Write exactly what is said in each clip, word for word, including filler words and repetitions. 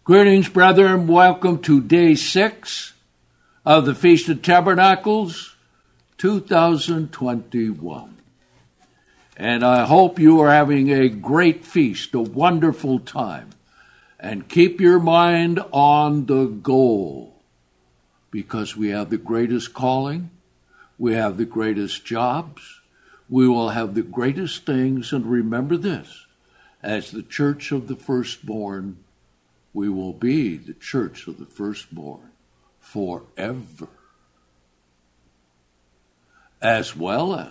Greetings, brethren. Welcome to day six of the Feast of Tabernacles, two thousand twenty-one. And I hope you are having a great feast, a wonderful time. And keep your mind on the goal, because we have the greatest calling, we have the greatest jobs, we will have the greatest things. And remember this, as the church of the firstborn, we will be the church of the firstborn forever, as well as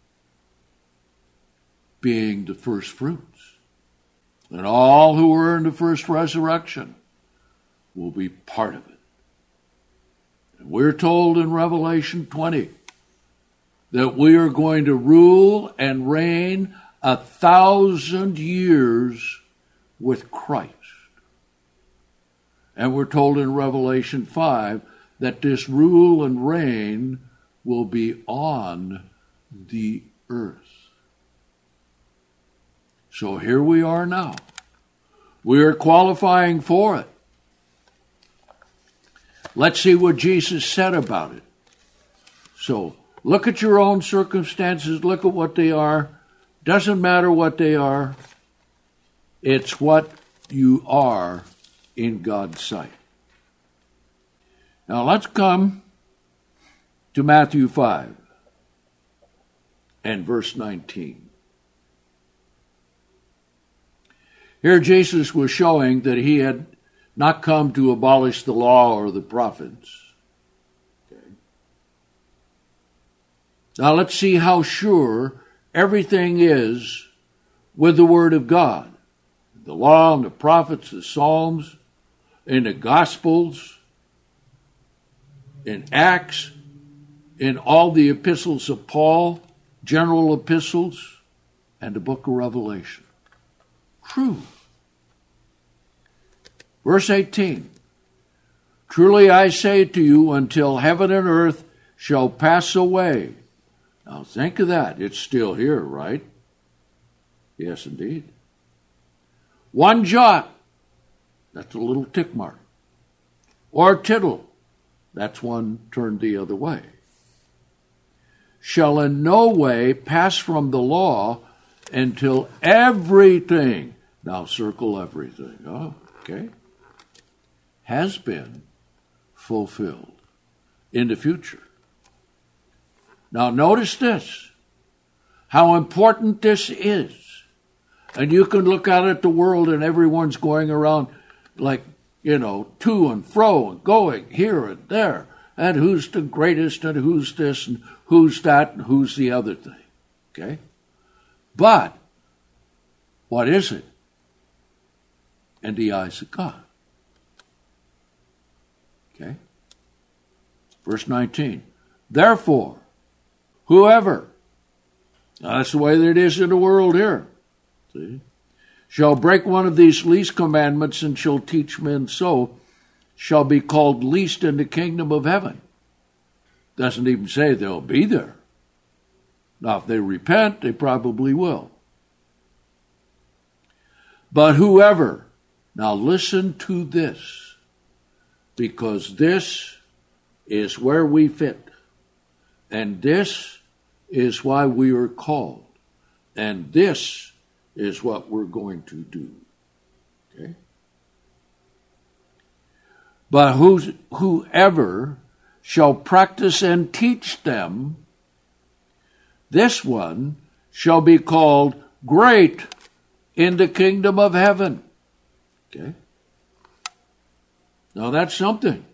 being the first fruits. And all who are in the first resurrection will be part of it. And we're told in Revelation twenty that we are going to rule and reign a thousand years with Christ. And we're told in Revelation five that this rule and reign will be on the earth. So here we are now. We are qualifying for it. Let's see what Jesus said about it. So look at your own circumstances. Look at what they are. Doesn't matter what they are. It's what you are in God's sight. Now let's come to Matthew five and verse nineteen. Here Jesus was showing that he had not come to abolish the law or the prophets. Okay. Now let's see how sure everything is with the Word of God. The law and the prophets, the Psalms, in the Gospels, in Acts, in all the epistles of Paul, general epistles, and the book of Revelation. True. Verse eighteen. Truly I say to you, until heaven and earth shall pass away. Now think of that. It's still here, right? Yes, indeed. One jot. That's a little tick mark. Or tittle. That's one turned the other way. Shall in no way pass from the law until everything, now circle everything, oh, okay, has been fulfilled in the future. Now notice this, how important this is. And you can look out at the world and everyone's going around like, you know, to and fro and going here and there. And who's the greatest and who's this and who's that and who's the other thing. Okay? But what is it in the eyes of God? Okay? Verse nineteen. Therefore, whoever, now that's the way that it is in the world here, see, shall break one of these least commandments and shall teach men so, shall be called least in the kingdom of heaven. Doesn't even say they'll be there. Now, if they repent, they probably will. But whoever, now listen to this, because this is where we fit, and this is why we are called, and this is what we're going to do. Okay? But who's, whoever shall practice and teach them, this one shall be called great in the kingdom of heaven. Okay? Now that's something.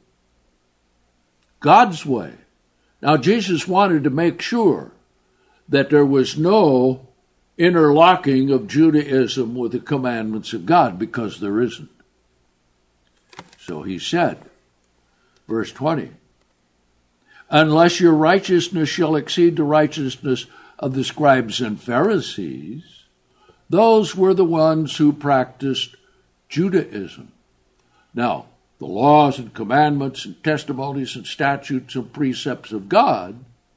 God's way. Now Jesus wanted to make sure that there was no interlocking of Judaism with the commandments of God, because there isn't. So he said, verse twenty, unless your righteousness shall exceed the righteousness of the scribes and Pharisees, those were the ones who practiced Judaism. Now, the laws and commandments and testimonies and statutes and precepts of God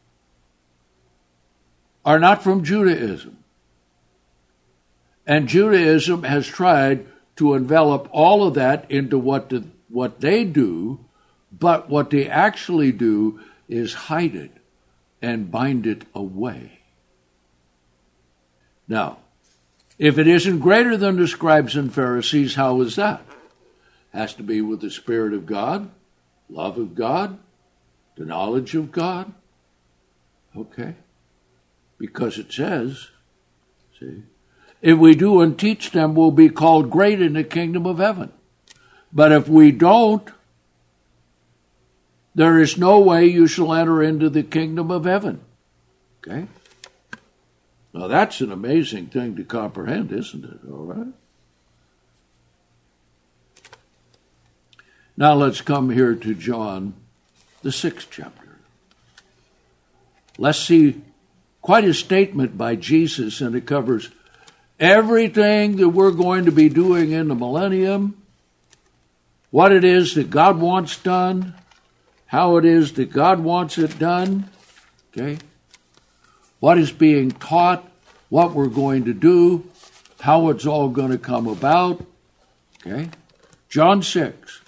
are not from Judaism. And Judaism has tried to envelop all of that into what the, what they do, but what they actually do is hide it and bind it away. Now, if it isn't greater than the scribes and Pharisees, how is that? Has to be with the Spirit of God, love of God, the knowledge of God. Okay? Because it says, see, if we do and teach them, we'll be called great in the kingdom of heaven. But if we don't, there is no way you shall enter into the kingdom of heaven. Okay? Now that's an amazing thing to comprehend, isn't it? All right? Now let's come here to John, the sixth chapter. Let's see quite a statement by Jesus, and it covers everything that we're going to be doing in the millennium, what it is that God wants done, how it is that God wants it done, okay? What is being taught, what we're going to do, how it's all going to come about, okay? John six.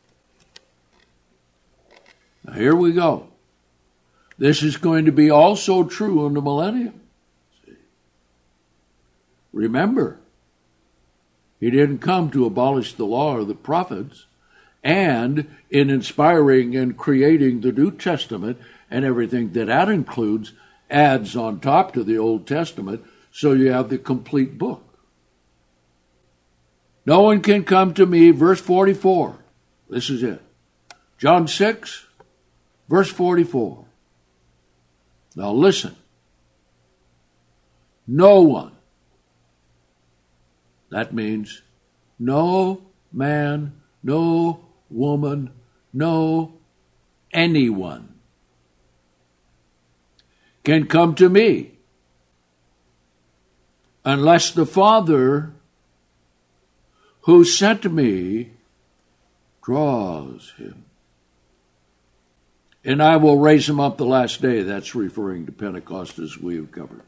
Now here we go. This is going to be also true in the millennium. See? Remember, he didn't come to abolish the law or the prophets, and in inspiring and creating the New Testament and everything that that includes, adds on top to the Old Testament, so you have the complete book. No one can come to me, verse forty-four. This is it. John six, verse forty-four. Now listen. No one. That means no man, no woman, no anyone can come to me unless the Father who sent me draws him. And I will raise him up the last day. That's referring to Pentecost, as we have covered.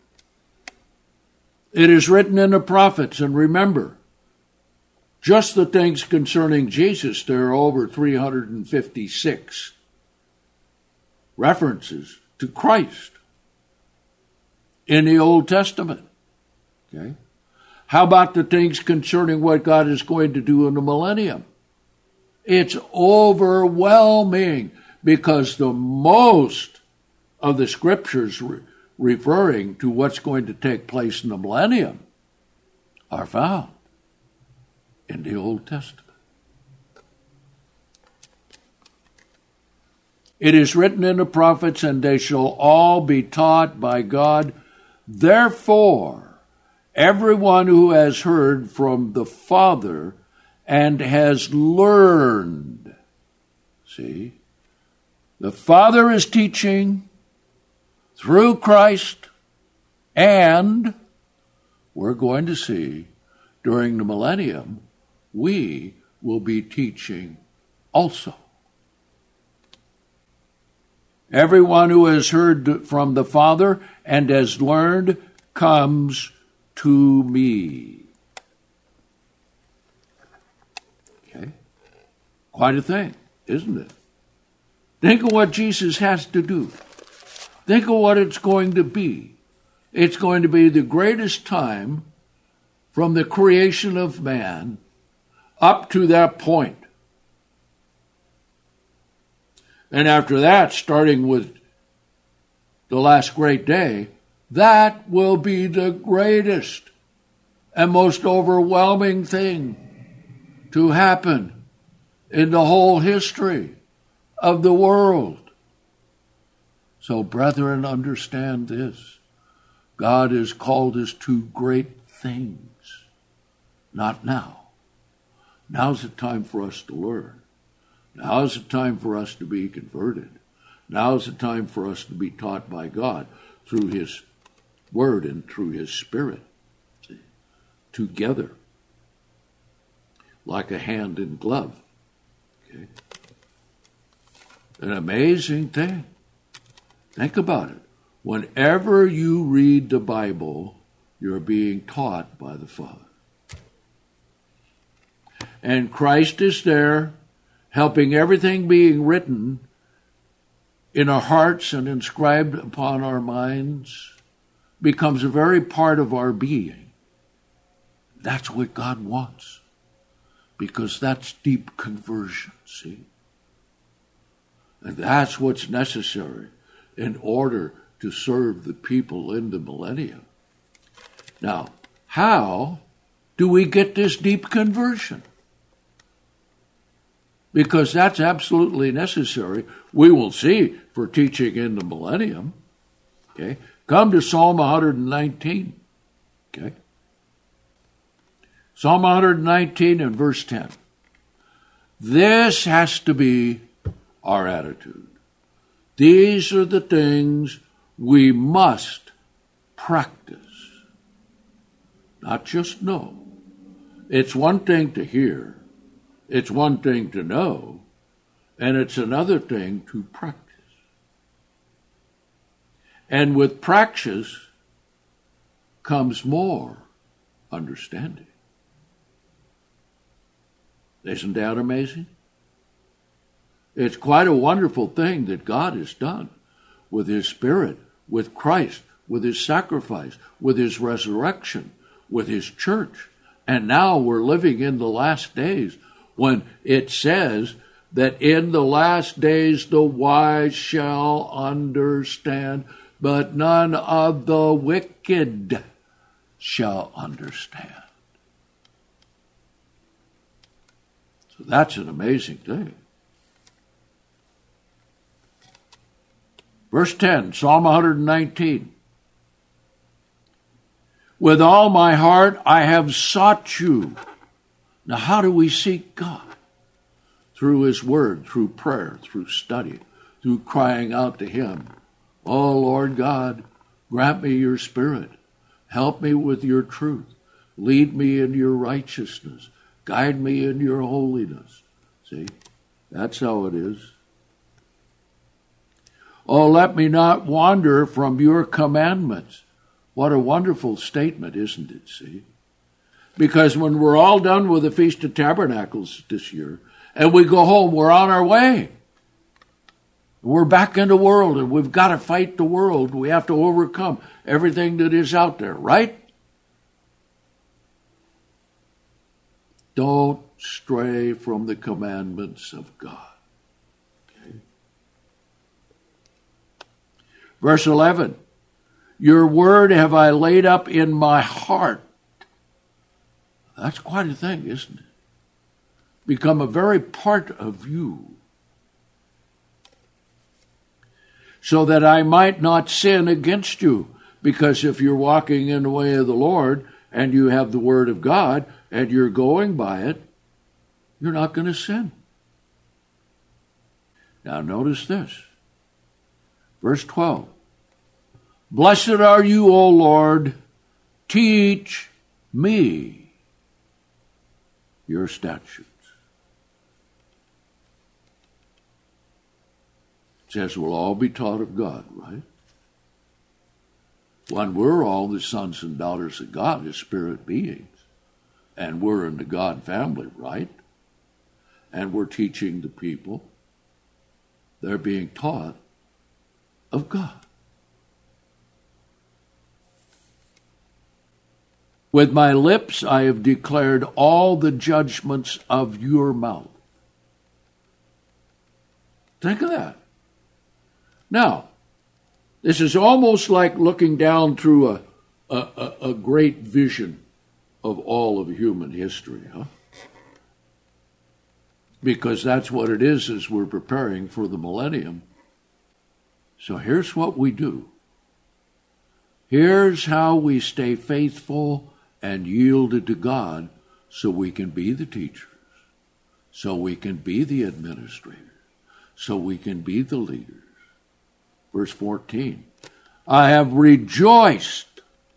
It is written in the prophets, and remember, just the things concerning Jesus, there are over three hundred fifty-six references to Christ in the Old Testament. Okay? How about the things concerning what God is going to do in the millennium? It's overwhelming, because the most of the scriptures re- referring to what's going to take place in the millennium are found in the Old Testament. It is written in the prophets, and they shall all be taught by God. Therefore, everyone who has heard from the Father and has learned, see, the Father is teaching through Christ, and we're going to see during the millennium, we will be teaching also. Everyone who has heard from the Father and has learned comes to me. Okay? Quite a thing, isn't it? Think of what Jesus has to do. Think of what it's going to be. It's going to be the greatest time from the creation of man up to that point. And after that, starting with the last great day, that will be the greatest and most overwhelming thing to happen in the whole history of the world. So, brethren, understand this. God has called us to great things. Not now. Now's the time for us to learn. Now's the time for us to be converted. Now's the time for us to be taught by God through His Word and through His Spirit. See? Together. Like a hand in glove. Okay? An amazing thing. Think about it. Whenever you read the Bible, you're being taught by the Father. and Christ is there, helping everything being written in our hearts and inscribed upon our minds, becomes a very part of our being. That's what God wants, because that's deep conversion, see? And that's what's necessary in order to serve the people in the millennium. Now, how do we get this deep conversion? Because that's absolutely necessary. We will see for teaching in the millennium. Okay, come to Psalm one nineteen. Okay, Psalm one nineteen and verse ten. This has to be our attitude. These are the things we must practice, not just know. It's one thing to hear, it's one thing to know, and it's another thing to practice. And with practice comes more understanding. Isn't that amazing? It's quite a wonderful thing that God has done with His Spirit, with Christ, with His sacrifice, with His resurrection, with His church. And now we're living in the last days when it says that in the last days the wise shall understand, but none of the wicked shall understand. So that's an amazing thing. Verse ten, Psalm one nineteen. With all my heart I have sought you. Now, how do we seek God? Through His Word, through prayer, through study, through crying out to Him. Oh, Lord God, grant me your Spirit. Help me with your truth. Lead me in your righteousness. Guide me in your holiness. See, that's how it is. Oh, let me not wander from your commandments. What a wonderful statement, isn't it, see? Because when we're all done with the Feast of Tabernacles this year, and we go home, we're on our way. We're back in the world, and we've got to fight the world. We have to overcome everything that is out there, right? Don't stray from the commandments of God. Okay? Verse eleven, your word have I laid up in my heart. That's quite a thing, isn't it? Become a very part of you, so that I might not sin against you. Because if you're walking in the way of the Lord, and you have the word of God, and you're going by it, you're not going to sin. Now notice this. Verse twelve. Blessed are you, O Lord, teach me your statutes. It says we'll all be taught of God, right? When we're all the sons and daughters of God as spirit beings, and we're in the God family, right? And we're teaching the people, they're being taught of God. With my lips I have declared all the judgments of your mouth. Think of that. Now, this is almost like looking down through a, a, a great vision of all of human history, huh? Because that's what it is as we're preparing for the millennium. So here's what we do. Here's how we stay faithful and yielded to God so we can be the teachers, so we can be the administrators, so we can be the leaders. Verse fourteen, I have rejoiced.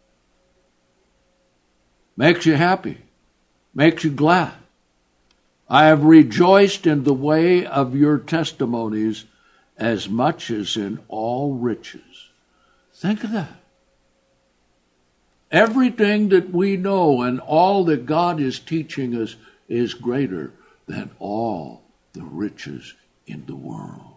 Makes you happy, makes you glad. I have rejoiced in the way of your testimonies as much as in all riches. Think of that. Everything that we know and all that God is teaching us is greater than all the riches in the world.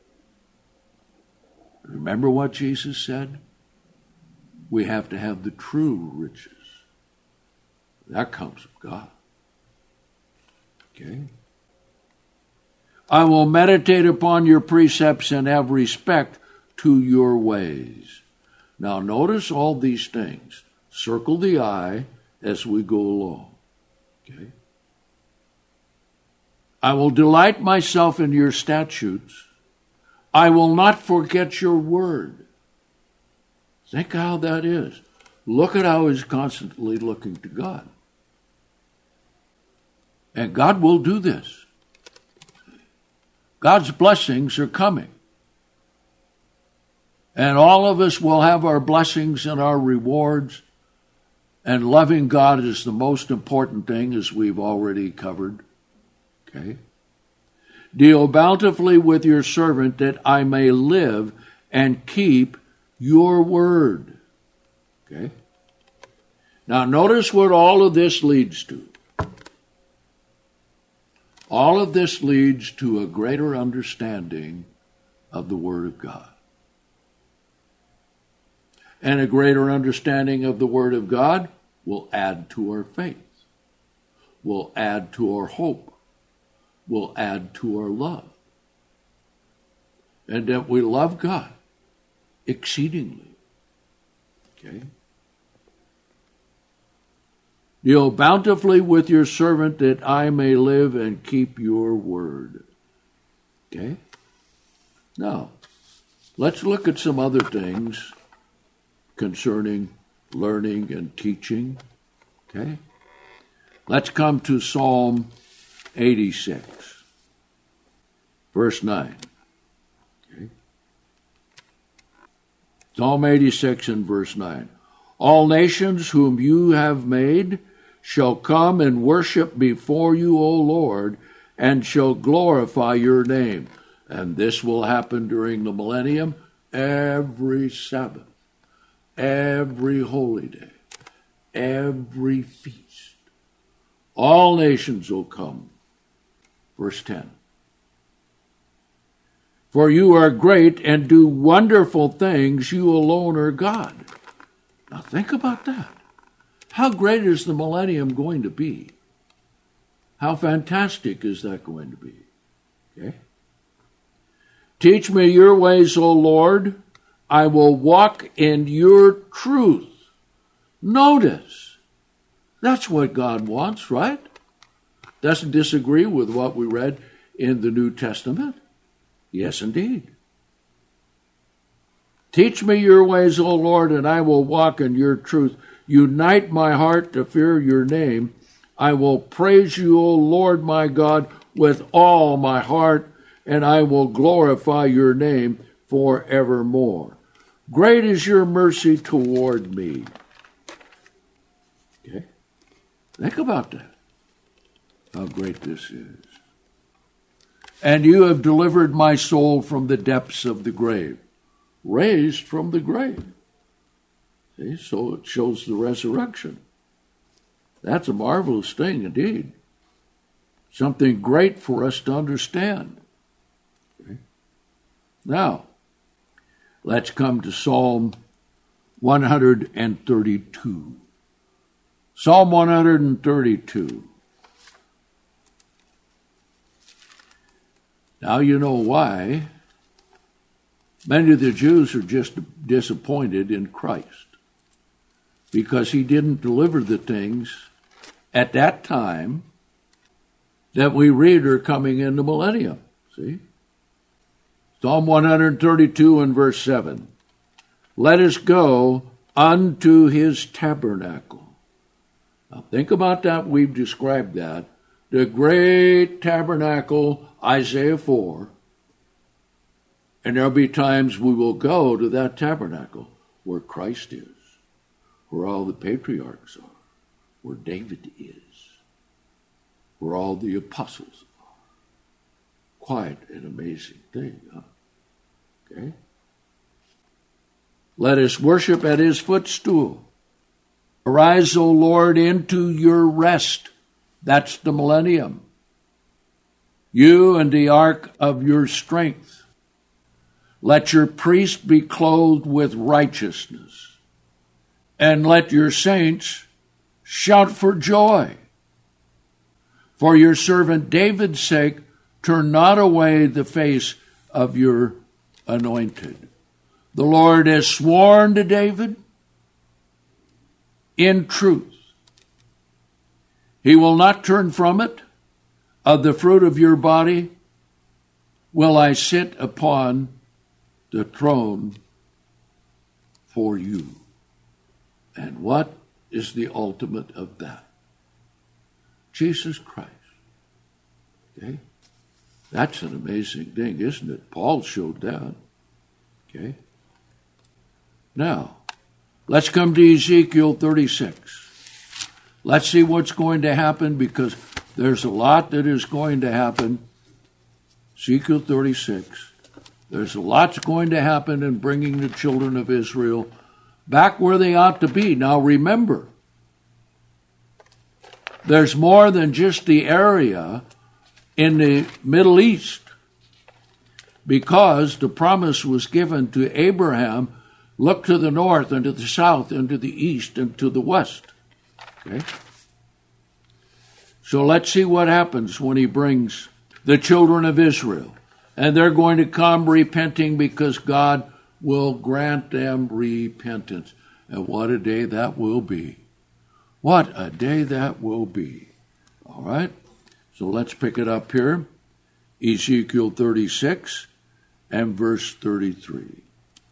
Remember what Jesus said? We have to have the true riches. That comes from God. Okay? I will meditate upon your precepts and have respect to your ways. Now notice all these things. Circle the I as we go along. Okay? I will delight myself in your statutes. I will not forget your word. Think how that is. Look at how he's constantly looking to God. And God will do this. God's blessings are coming. And all of us will have our blessings and our rewards. And loving God is the most important thing, as we've already covered. Okay? Deal bountifully with your servant that I may live and keep your word. Okay? Now notice what all of this leads to. All of this leads to a greater understanding of the Word of God. And a greater understanding of the Word of God will add to our faith, will add to our hope, will add to our love. And that we love God exceedingly. Okay? Deal bountifully with your servant that I may live and keep your word. Okay? Now, let's look at some other things concerning learning and teaching. Okay? Let's come to Psalm eighty-six, verse nine. Okay? Psalm eighty-six and verse nine. All nations whom you have made shall come and worship before you, O Lord, and shall glorify your name. And this will happen during the millennium, every Sabbath, every holy day, every feast. All nations will come. Verse ten. For you are great and do wonderful things. You alone are God. Now think about that. How great is the millennium going to be? How fantastic is that going to be? Okay? Teach me your ways, O Lord. I will walk in your truth. Notice, that's what God wants, right? Doesn't disagree with what we read in the New Testament. Yes, indeed. Teach me your ways, O Lord, and I will walk in your truth. Unite my heart to fear your name. I will praise you, O Lord my God, with all my heart, and I will glorify your name forevermore. Great is your mercy toward me. Okay? Think about that. How great this is. And you have delivered my soul from the depths of the grave. Raised from the grave. See, so it shows the resurrection. That's a marvelous thing indeed. Something great for us to understand. Okay. Now, let's come to Psalm one thirty-two. Psalm one thirty-two. Now you know why many of the Jews are just disappointed in Christ, because he didn't deliver the things at that time that we read are coming in the millennium. See? Psalm one thirty-two and verse seven. Let us go unto his tabernacle. Now think about that. We've described that. The great tabernacle, Isaiah four. And there'll be times we will go to that tabernacle where Christ is, where all the patriarchs are, where David is, where all the apostles are. Quite an amazing thing, huh? Okay? Let us worship at his footstool. Arise, O Lord, into your rest. That's the millennium. You and the ark of your strength. Let your priest be clothed with righteousness, and let your saints shout for joy. For your servant David's sake, turn not away the face of your anointed. The Lord has sworn to David in truth. He will not turn from it. Of the fruit of your body will I sit upon the throne for you. And what is the ultimate of that? Jesus Christ. Okay? That's an amazing thing, isn't it? Paul showed that. Okay? Now, let's come to Ezekiel thirty-six. Let's see what's going to happen, because there's a lot that is going to happen. Ezekiel thirty-six. There's a lot going to happen in bringing the children of Israel back where they ought to be. Now remember, there's more than just the area in the Middle East, because the promise was given to Abraham, look to the north and to the south and to the east and to the west. Okay? So let's see what happens when he brings the children of Israel. And they're going to come repenting, because God will grant them repentance. And what a day that will be. What a day that will be. All right? So let's pick it up here. Ezekiel thirty-six and verse thirty-three.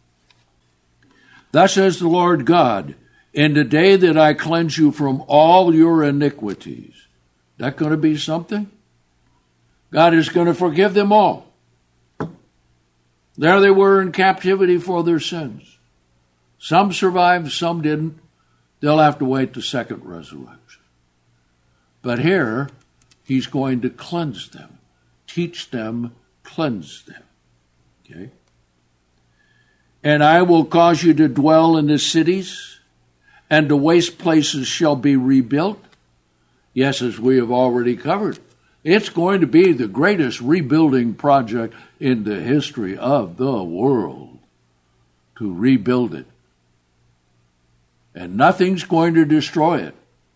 Thus says the Lord God, in the day that I cleanse you from all your iniquities. That going to be something? God is going to forgive them all. There they were in captivity for their sins. Some survived, some didn't. They'll have to wait the second resurrection. But here, he's going to cleanse them, teach them, cleanse them. Okay? And I will cause you to dwell in the cities, and the waste places shall be rebuilt. Yes, as we have already covered, it's going to be the greatest rebuilding project in the history of the world, to rebuild it. And nothing's going to destroy it.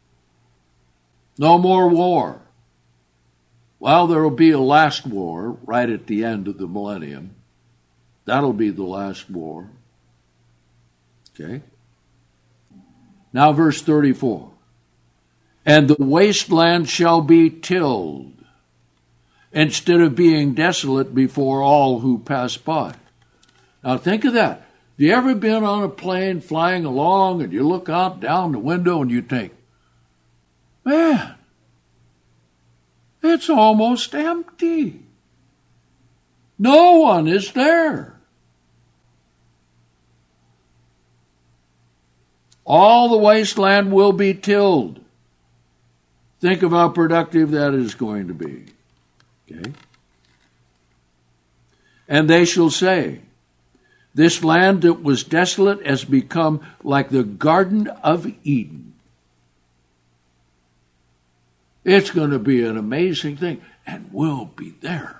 No more war. Well, there will be a last war right at the end of the millennium. That'll be the last war. Okay? Now verse thirty-four. And the wasteland shall be tilled, instead of being desolate before all who pass by. Now think of that. Have you ever been on a plane flying along and you look out down the window and you think, man, it's almost empty. No one is there. All the wasteland will be tilled. Think of how productive that is going to be. Okay? And they shall say, this land that was desolate has become like the Garden of Eden. It's going to be an amazing thing, and we'll be there,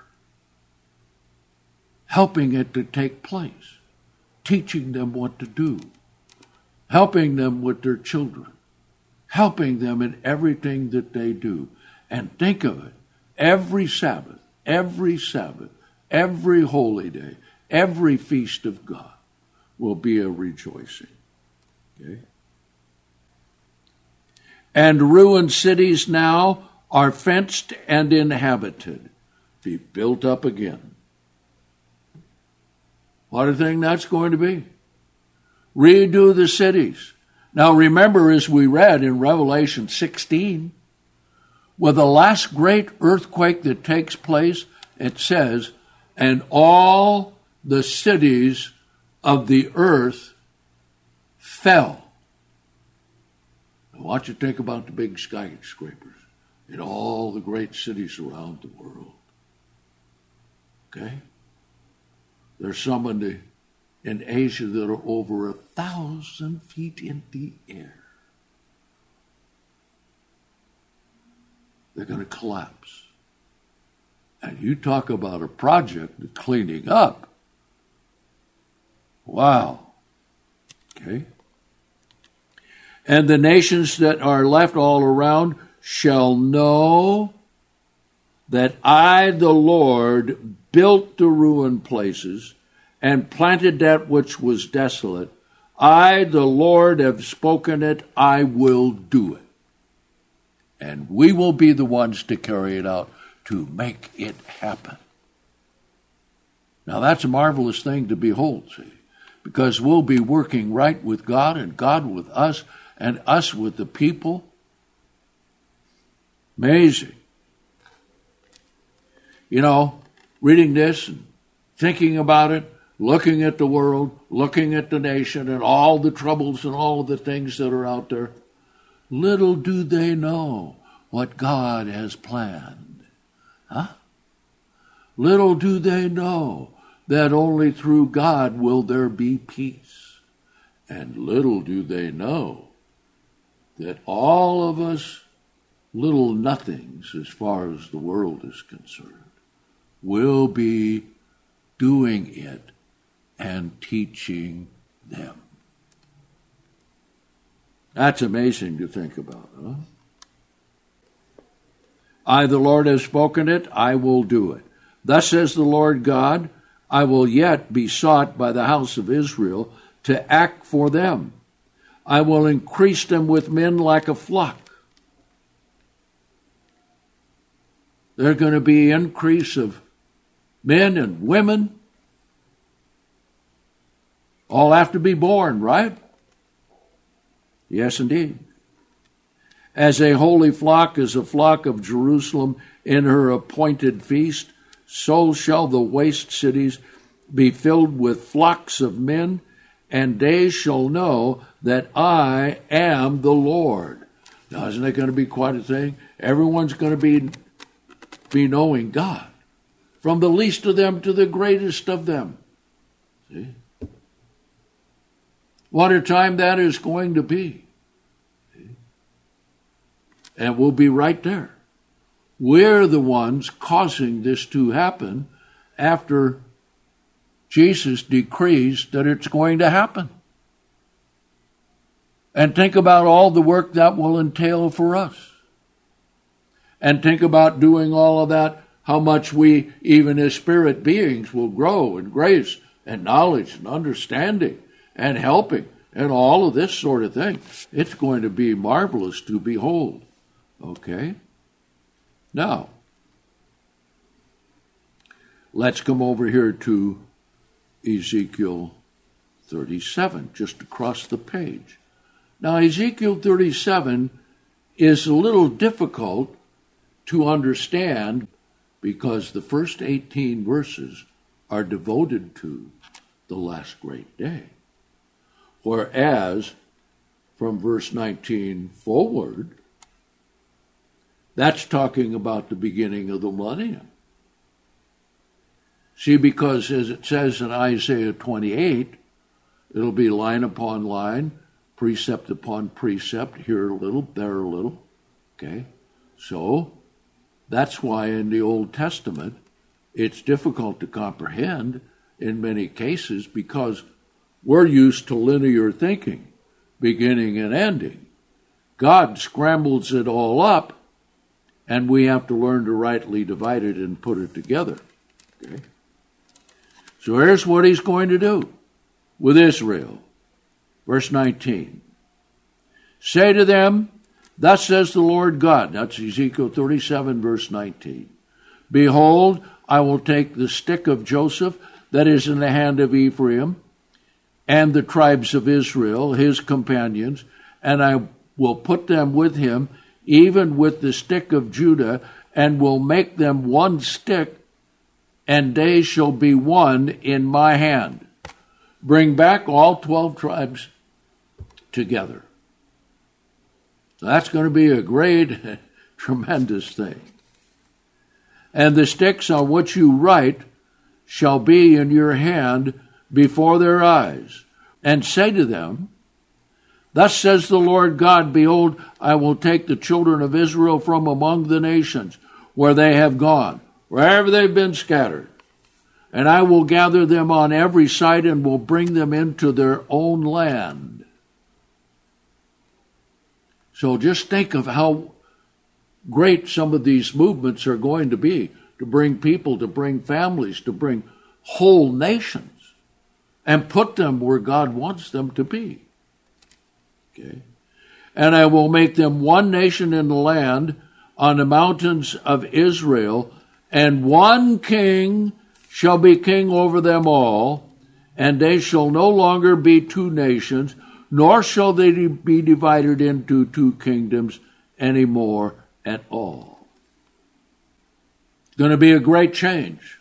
helping it to take place, teaching them what to do, helping them with their children, helping them in everything that they do. And think of it, every Sabbath, every Sabbath, every holy day, every feast of God will be a rejoicing. Okay? And ruined cities now are fenced and inhabited, be built up again. What a thing that's going to be. Redo the cities. Now remember, as we read in Revelation sixteen, with the last great earthquake that takes place, it says, and all the cities of the earth fell. I want you to think about the big skyscrapers in all the great cities around the world. Okay? There's some in, the, in Asia that are over a thousand feet in the air. they're going to collapse. And you talk about a project of cleaning up. Wow. Okay. And the nations that are left all around shall know that I, the Lord, built the ruined places and planted that which was desolate. I, the Lord, have spoken it. I will do it. And we will be the ones to carry it out, to make it happen. Now that's a marvelous thing to behold, see, because we'll be working right with God and God with us and us with the people. Amazing. You know, reading this and thinking about it, looking at the world, looking at the nation and all the troubles and all of the things that are out there, little do they know what God has planned. Huh? Little do they know that only through God will there be peace. And little do they know that all of us little nothings as far as the world is concerned will be doing it and teaching them. That's amazing to think about, huh? I, the Lord, have spoken it, I will do it. Thus says the Lord God, I will yet be sought by the house of Israel to act for them. I will increase them with men like a flock. There's going to be increase of men and women. All have to be born, right? Yes, indeed. As a holy flock is a flock of Jerusalem in her appointed feast, so shall the waste cities be filled with flocks of men, and they shall know that I am the Lord. Now, isn't that going to be quite a thing? Everyone's going to be, be knowing God, from the least of them to the greatest of them. See? What a time that is going to be. And we'll be right there. We're the ones causing this to happen after Jesus decrees that it's going to happen. And think about all the work that will entail for us. And think about doing all of that, how much we, even as spirit beings, will grow in grace and knowledge and understanding and helping and all of this sort of thing. It's going to be marvelous to behold. Okay? Now, let's come over here to Ezekiel thirty-seven, just across the page. Now, Ezekiel thirty-seven is a little difficult to understand because the first eighteen verses are devoted to the last great day. Whereas, from verse nineteen forward, that's talking about the beginning of the millennium. See, because as it says in Isaiah twenty-eight, it'll be line upon line, precept upon precept, here a little, there a little. Okay? So, that's why in the Old Testament, it's difficult to comprehend in many cases because we're used to linear thinking, beginning and ending. God scrambles it all up, and we have to learn to rightly divide it and put it together. Okay? So here's what he's going to do with Israel. Verse nineteen. Say to them, thus says the Lord God. That's Ezekiel thirty-seven, verse nineteen. Behold, I will take the stick of Joseph that is in the hand of Ephraim and the tribes of Israel, his companions, and I will put them with him, even with the stick of Judah, and will make them one stick, and they shall be one in my hand. Bring back all twelve tribes together. So that's going to be a great, tremendous thing. And the sticks on which you write shall be in your hand before their eyes, and say to them, Thus says the Lord God, behold, I will take the children of Israel from among the nations where they have gone, wherever they've been scattered, and I will gather them on every side and will bring them into their own land. So just think of how great some of these movements are going to be, to bring people, to bring families, to bring whole nations, and put them where God wants them to be. Okay? And I will make them one nation in the land on the mountains of Israel, and one king shall be king over them all, and they shall no longer be two nations, nor shall they be divided into two kingdoms anymore at all. It's going to be a great change,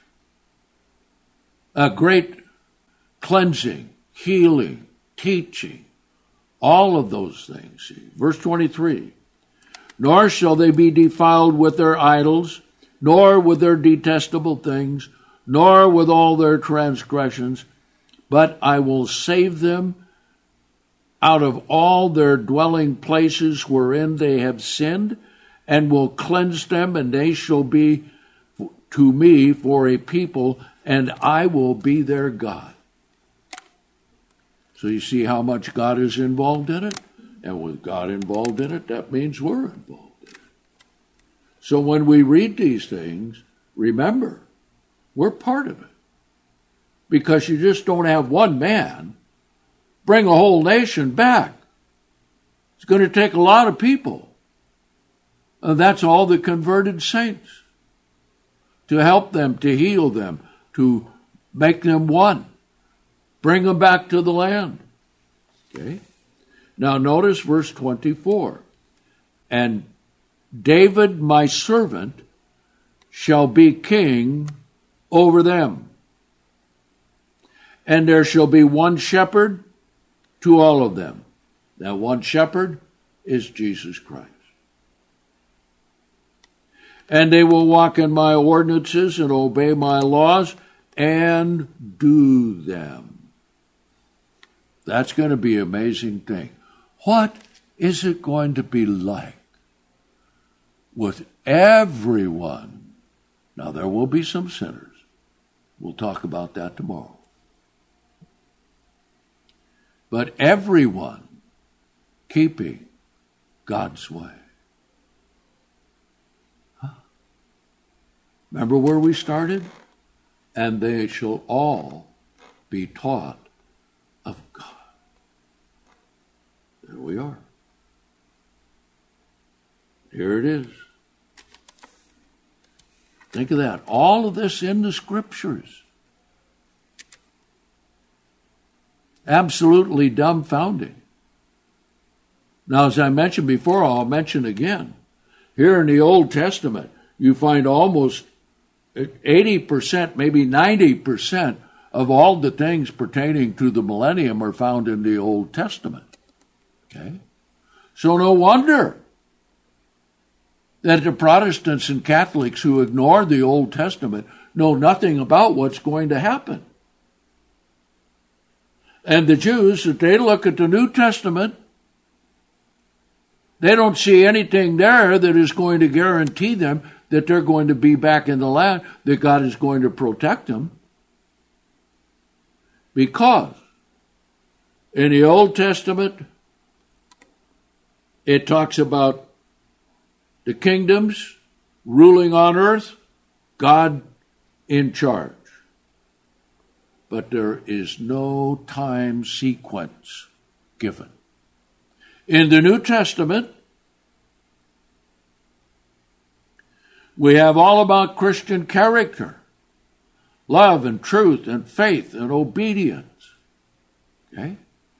a great cleansing, healing, teaching, all of those things. Verse twenty-three, nor shall they be defiled with their idols, nor with their detestable things, nor with all their transgressions, but I will save them out of all their dwelling places wherein they have sinned, and will cleanse them, and they shall be to me for a people, and I will be their God. So you see how much God is involved in it? And with God involved in it, that means we're involved in it. So when we read these things, remember, we're part of it. Because you just don't have one man bring a whole nation back. It's going to take a lot of people. And that's all the converted saints. To help them, to heal them, to make them one. Bring them back to the land. Okay? Now notice verse twenty-four. And David, my servant, shall be king over them. And there shall be one shepherd to all of them. That one shepherd is Jesus Christ. And they will walk in my ordinances and obey my laws and do them. That's going to be an amazing thing. What is it going to be like with everyone? Now, there will be some sinners. We'll talk about that tomorrow. But everyone keeping God's way. Huh? Remember where we started? And they shall all be taught of God. There we are. Here it is. Think of that. All of this in the Scriptures. Absolutely dumbfounding. Now, as I mentioned before, I'll mention again. Here in the Old Testament, you find almost eighty percent, maybe ninety percent of all the things pertaining to the millennium are found in the Old Testament. Okay? So no wonder that the Protestants and Catholics who ignore the Old Testament know nothing about what's going to happen. And the Jews, if they look at the New Testament, they don't see anything there that is going to guarantee them that they're going to be back in the land, that God is going to protect them. Because in the Old Testament, it talks about the kingdoms ruling on earth, God in charge. But there is no time sequence given. In the New Testament, we have all about Christian character, love and truth and faith and obedience. Okay?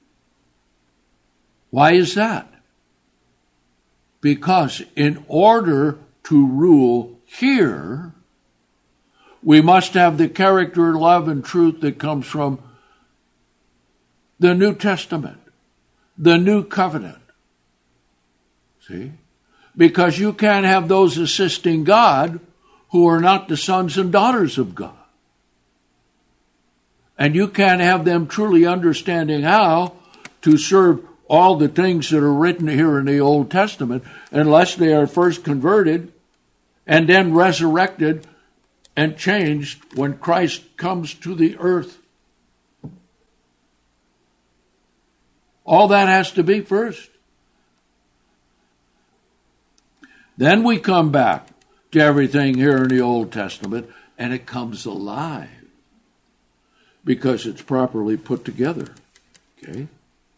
Why is that? Because in order to rule here, we must have the character, love, and truth that comes from the New Testament, the New Covenant. See? Because you can't have those assisting God who are not the sons and daughters of God. And you can't have them truly understanding how to serve all the things that are written here in the Old Testament unless they are first converted and then resurrected and changed when Christ comes to the earth. All that has to be first. Then we come back to everything here in the Old Testament, and it comes alive because it's properly put together. Okay?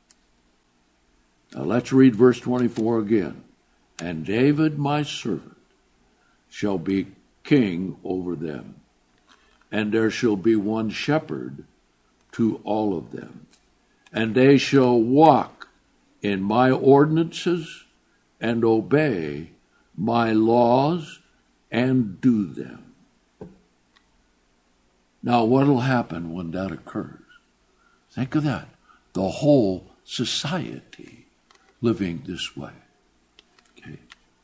Now let's read verse twenty-four again. And David, my servant, shall be king over them, and there shall be one shepherd to all of them, and they shall walk in my ordinances and obey my laws and do them. Now, what will happen when that occurs? Think of that. The whole society living this way. Okay.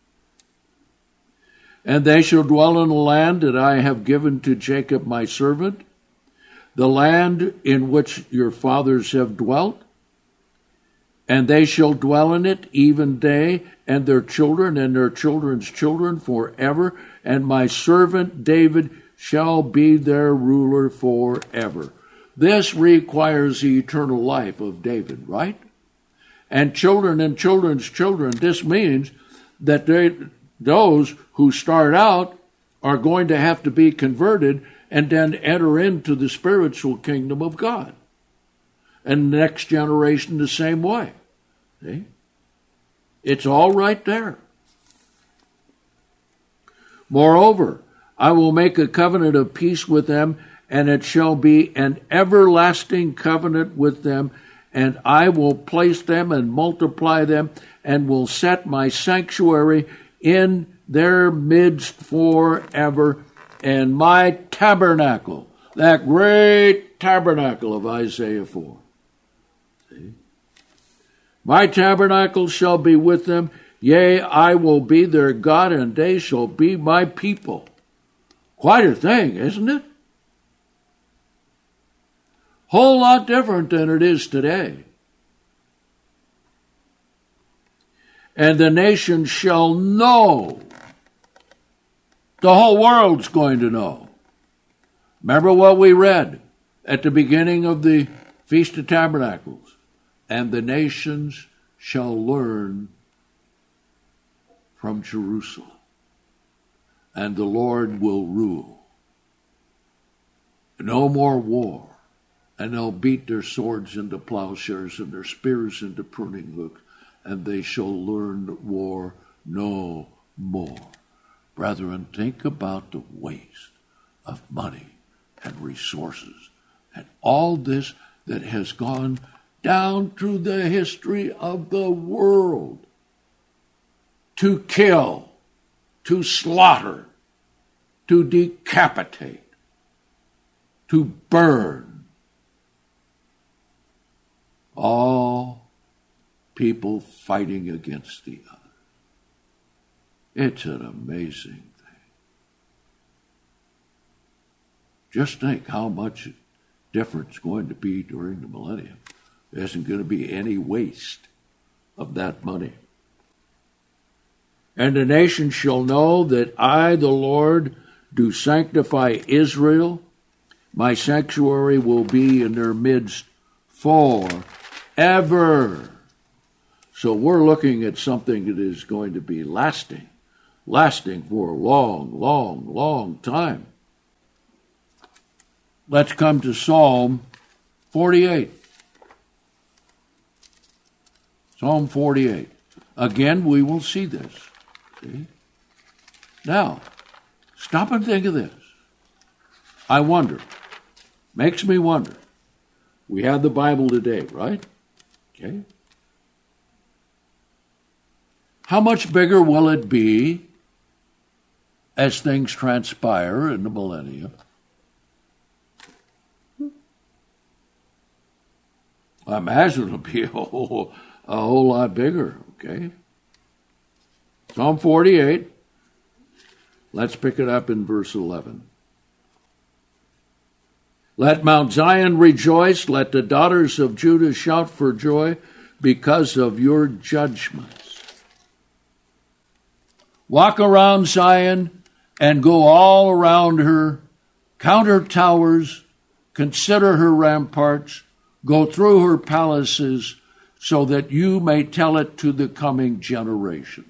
And they shall dwell in the land that I have given to Jacob my servant, the land in which your fathers have dwelt, and they shall dwell in it, even they and their children and their children's children forever, and my servant David shall be their ruler forever. This requires the eternal life of David, right? And children and children's children. This means that they, those who start out are going to have to be converted and then enter into the spiritual kingdom of God. And the next generation the same way. See? It's all right there. Moreover, I will make a covenant of peace with them, and it shall be an everlasting covenant with them, and I will place them and multiply them, and will set my sanctuary in their midst forever, and my tabernacle, that great tabernacle of Isaiah four. See? My tabernacle shall be with them, yea, I will be their God, and they shall be my people. Quite a thing, isn't it? Whole lot different than it is today. And the nations shall know. The whole world's going to know. Remember what we read at the beginning of the Feast of Tabernacles? And the nations shall learn from Jerusalem, and the Lord will rule. No more war, and they'll beat their swords into plowshares and their spears into pruning hooks, and they shall learn war no more. Brethren, think about the waste of money and resources and all this that has gone down through the history of the world to kill, to slaughter, to decapitate, to burn. All people fighting against the other. It's an amazing thing. Just think how much difference it's going to be during the millennium. There isn't going to be any waste of that money. And the nations shall know that I, the Lord, do sanctify Israel. My sanctuary will be in their midst forever. So we're looking at something that is going to be lasting, lasting for a long, long, long time. Let's come to Psalm forty-eight. Psalm forty-eight. Again, we will see this. See? Now, stop and think of this. I wonder. Makes me wonder. We have the Bible today, right? Okay. How much bigger will it be as things transpire in the millennium? I imagine it'll be a whole, a whole lot bigger, okay? Psalm forty-eight. Let's pick it up in verse eleven. Let Mount Zion rejoice. Let the daughters of Judah shout for joy. because of your judgments. Walk around Zion and go all around her, count her towers, consider her ramparts, go through her palaces, so that you may tell it to the coming generation.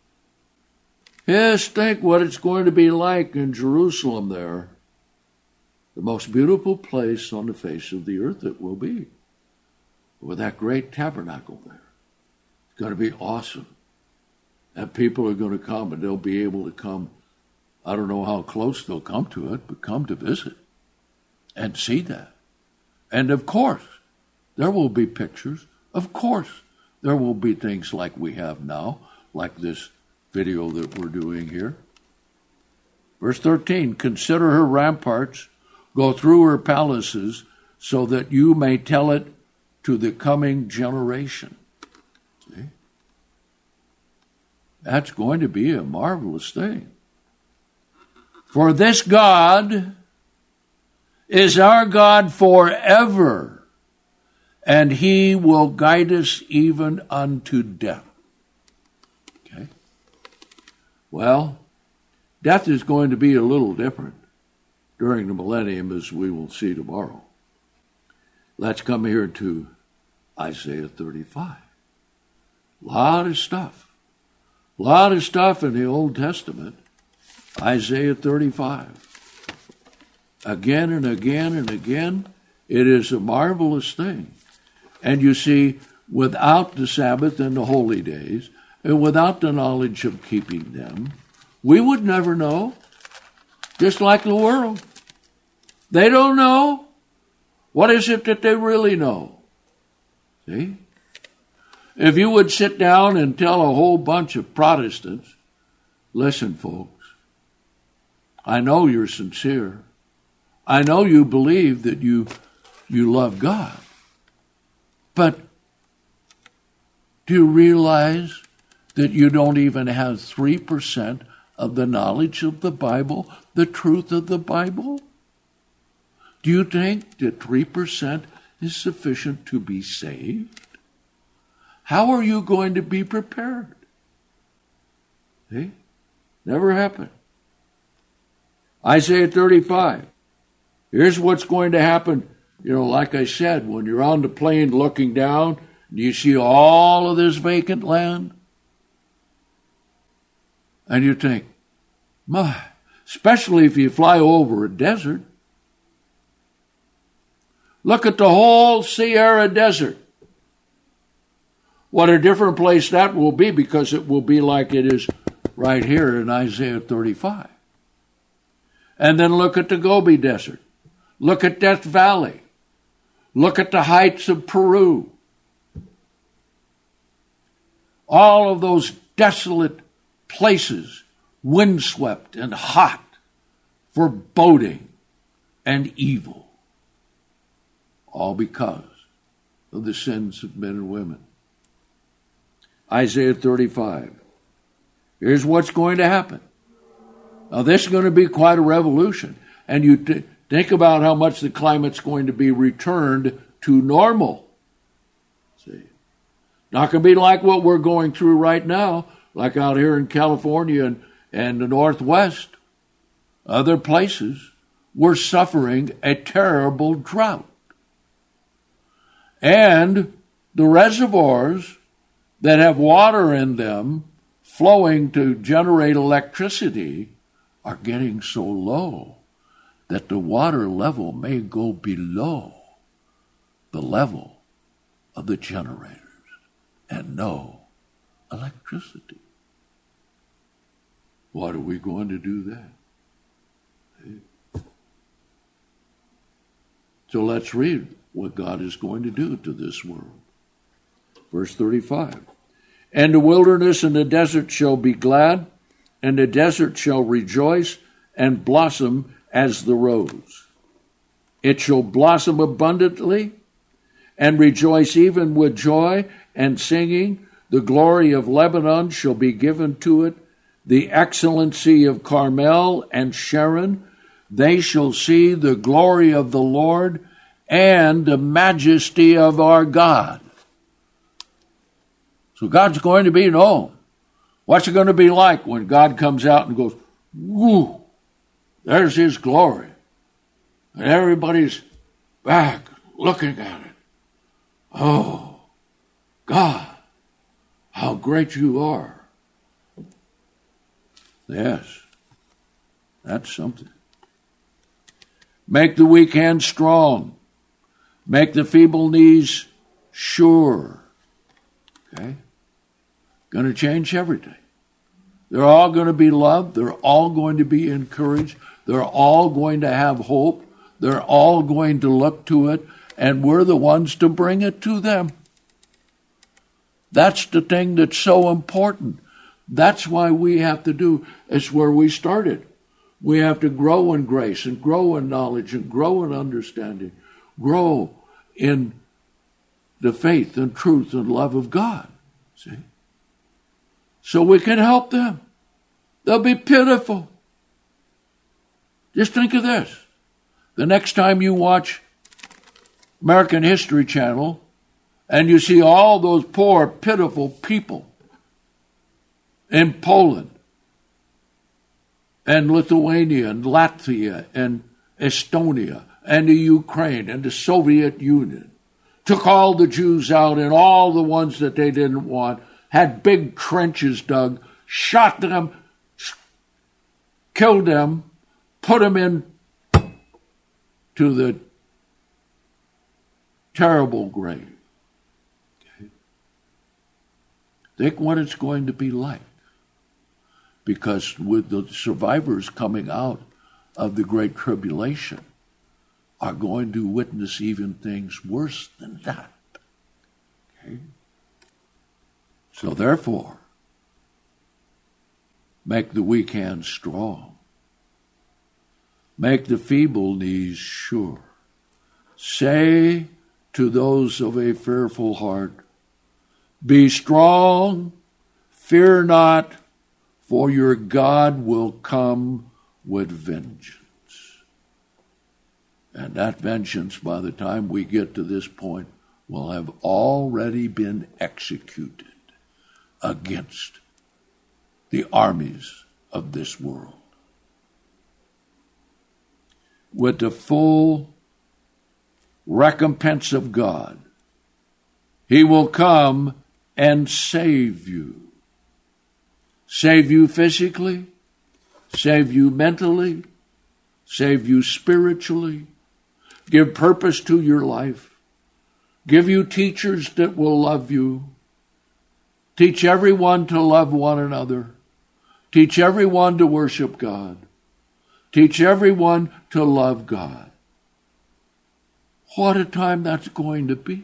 Yes, think what it's going to be like in Jerusalem there. The most beautiful place on the face of the earth it will be. With that great tabernacle there. It's going to be awesome. And people are going to come, and they'll be able to come. I don't know how close they'll come to it, but come to visit and see that. And of course, there will be pictures. Of course, there will be things like we have now, like this video that we're doing here. Verse thirteen, consider her ramparts, go through her palaces, so that you may tell it to the coming generation. See? That's going to be a marvelous thing. For this God is our God forever, and he will guide us even unto death. Okay? Well, death is going to be a little different during the millennium, as we will see tomorrow. Let's come here to Isaiah thirty-five. A lot of stuff. A lot of stuff in the Old Testament. Isaiah thirty-five. Again and again and again, it is a marvelous thing. And you see, without the Sabbath and the holy days, and without the knowledge of keeping them, we would never know. Just like the world. They don't know. What is it that they really know? See? If you would sit down and tell a whole bunch of Protestants, listen, folks, I know you're sincere. I know you believe that you, you love God. But do you realize that you don't even have three percent of the knowledge of the Bible, the truth of the Bible? Do you think that three percent is sufficient to be saved? How are you going to be prepared? See? Never happened. Isaiah thirty-five. Here's what's going to happen. You know, like I said, when you're on the plane looking down, do you see all of this vacant land? And you think, my, especially if you fly over a desert. Look at the whole Sahara Desert. What a different place that will be, because it will be like it is right here in Isaiah thirty-five. And then look at the Gobi Desert. Look at Death Valley. Look at the heights of Peru. All of those desolate places, windswept and hot, foreboding and evil. All because of the sins of men and women. Isaiah thirty-five. Here's what's going to happen. Now, this is going to be quite a revolution. And you t- think about how much the climate's going to be returned to normal. See? Not going to be like what we're going through right now, like out here in California and, and the Northwest. Other places, we're suffering a terrible drought. And the reservoirs that have water in them flowing to generate electricity are getting so low that the water level may go below the level of the generators and no electricity. What are we going to do then? So let's read what God is going to do to this world. Verse thirty-five. And the wilderness and the desert shall be glad, and the desert shall rejoice and blossom as the rose. It shall blossom abundantly and rejoice even with joy and singing. The glory of Lebanon shall be given to it, the excellency of Carmel and Sharon. They shall see the glory of the Lord and the majesty of our God. So God's going to be known. What's it going to be like when God comes out and goes, whoo, there's his glory. And everybody's back looking at it. Oh, God, how great you are. Yes, that's something. Make the weak hands strong. Make the feeble knees sure. Okay? Going to change everything. They're all going to be loved. They're all going to be encouraged. They're all going to have hope. They're all going to look to it, and we're the ones to bring it to them. That's the thing that's so important. That's why we have to do, it's where we started. We have to grow in grace and grow in knowledge and grow in understanding, grow in the faith and truth and love of God. See? So we can help them. They'll be pitiful. Just think of this. The next time you watch American History Channel and you see all those poor, pitiful people in Poland and Lithuania and Latvia and Estonia and the Ukraine and the Soviet Union, took all the Jews out and all the ones that they didn't want, had big trenches dug, shot them, killed them, put them in to the terrible grave. Okay. Think what it's going to be like. Because with the survivors coming out of the Great Tribulation are going to witness even things worse than that. Okay? So therefore, make the weak hands strong. Make the feeble knees sure. Say to those of a fearful heart, be strong, fear not, for your God will come with vengeance. And that vengeance, by the time we get to this point, will have already been executed against the armies of this world. With the full recompense of God, he will come and save you. Save you physically, save you mentally, save you spiritually, give purpose to your life, give you teachers that will love you, teach everyone to love one another, teach everyone to worship God, teach everyone to love God. What a time that's going to be.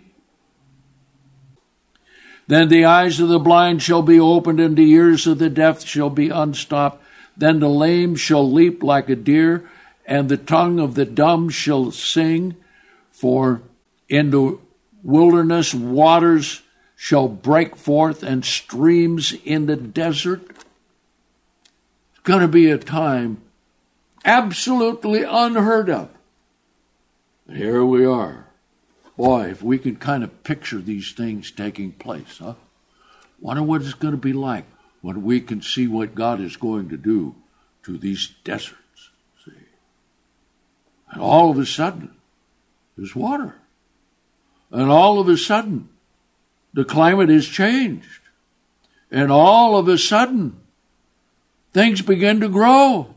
Then the eyes of the blind shall be opened, and the ears of the deaf shall be unstopped. Then the lame shall leap like a deer, and the tongue of the dumb shall sing. For in the wilderness waters shall break forth, and streams in the desert. It's going to be a time absolutely unheard of. Here we are. Boy, if we could kind of picture these things taking place, huh? Wonder what it's going to be like when we can see what God is going to do to these deserts. See? And all of a sudden, there's water. And all of a sudden, the climate is changed. And all of a sudden, things begin to grow.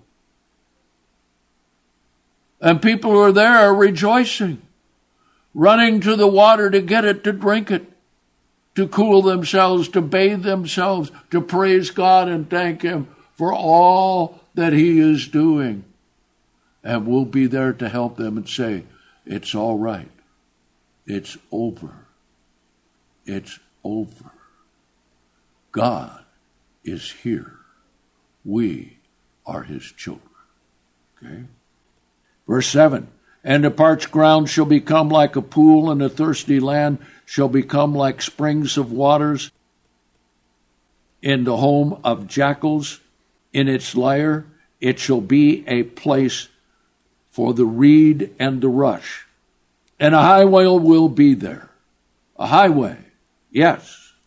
And people who are there are rejoicing, running to the water to get it, to drink it, to cool themselves, to bathe themselves, to praise God and thank him for all that he is doing. And we'll be there to help them and say, it's all right. It's over. It's over. God is here. We are his children. Okay? Verse seven. And the parched ground shall become like a pool, and the thirsty land shall become like springs of waters. In the home of jackals, in its lair, it shall be a place for the reed and the rush. And a highway will be there. A highway, yes.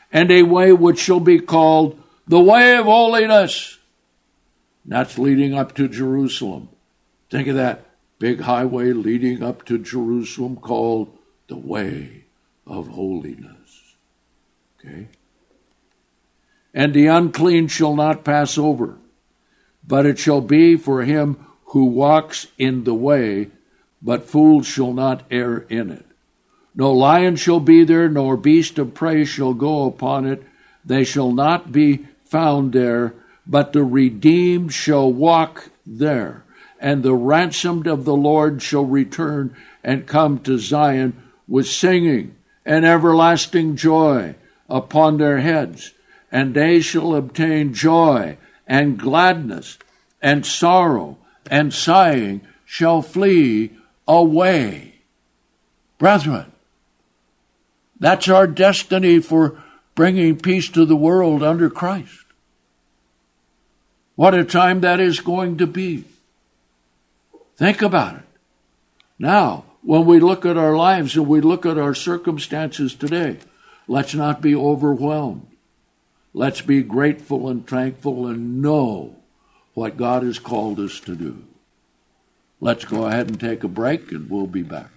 and a way which shall be called the way of holiness. That's leading up to Jerusalem. Think of that big highway leading up to Jerusalem called the way of holiness. Okay? And the unclean shall not pass over, but it shall be for him who walks in the way, but fools shall not err in it. No lion shall be there, nor beast of prey shall go upon it. They shall not be found there, but the redeemed shall walk there. And the ransomed of the Lord shall return and come to Zion with singing and everlasting joy upon their heads. And they shall obtain joy and gladness, and sorrow and sighing shall flee away. Brethren, that's our destiny for bringing peace to the world under Christ. What a time that is going to be. Think about it. Now, when we look at our lives and we look at our circumstances today, let's not be overwhelmed. Let's be grateful and thankful and know what God has called us to do. Let's go ahead and take a break, and we'll be back.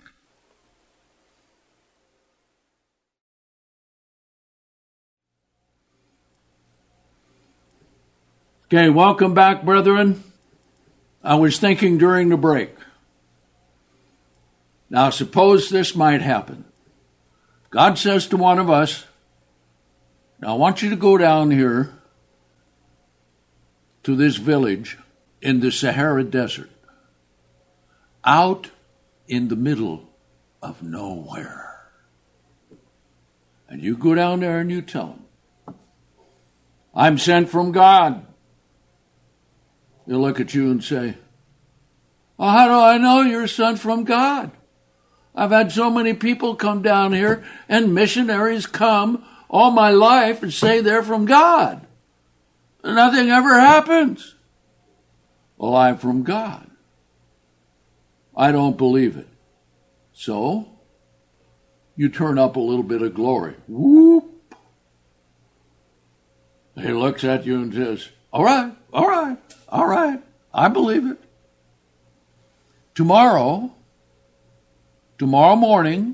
Okay, welcome back, brethren. I was thinking during the break. Now, suppose this might happen. God says to one of us, now I want you to go down here to this village in the Sahara Desert, out in the middle of nowhere. And you go down there and you tell them, I'm sent from God. They'll look at you and say, well, how do I know you're sent from God? I've had so many people come down here and missionaries come all my life and say they're from God. And nothing ever happens. Well, I'm from God. I don't believe it. So, you turn up a little bit of glory. Whoop. He looks at you and says, all right, all right, all right, I believe it. Tomorrow, tomorrow morning,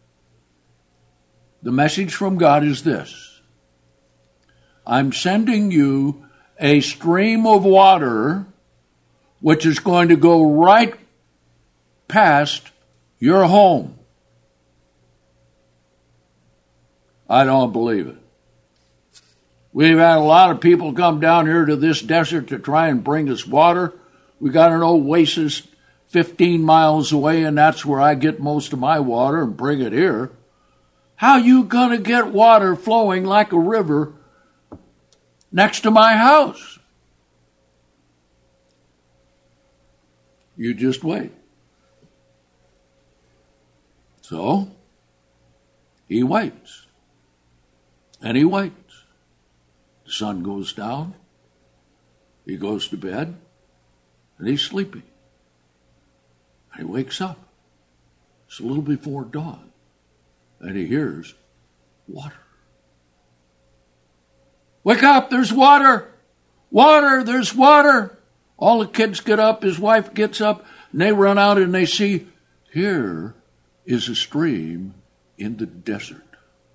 the message from God is this. I'm sending you a stream of water which is going to go right past your home. I don't believe it. We've had a lot of people come down here to this desert to try and bring us water. We got an oasis fifteen miles away, and that's where I get most of my water and bring it here. How you going to get water flowing like a river next to my house? You just wait. So, he waits. And he waits. The sun goes down. He goes to bed. And he's sleeping. And he wakes up. It's a little before dawn. And he hears water. Wake up, there's water. Water, there's water. All the kids get up, his wife gets up, and they run out and they see, here is a stream in the desert.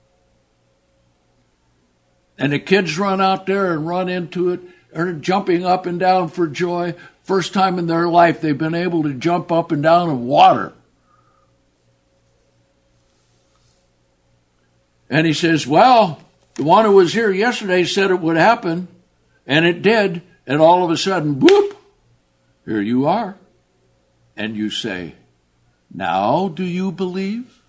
And the kids run out there and run into it, are jumping up and down for joy. First time in their life they've been able to jump up and down in water. And he says, well, the one who was here yesterday said it would happen, and it did, and all of a sudden, whoop, here you are. And you say, now do you believe?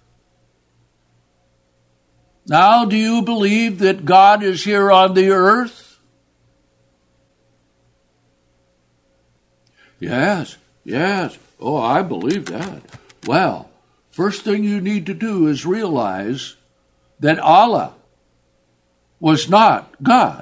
Now do you believe that God is here on the earth? Yes, yes. Oh, I believe that. Well, first thing you need to do is realize that Allah was not God.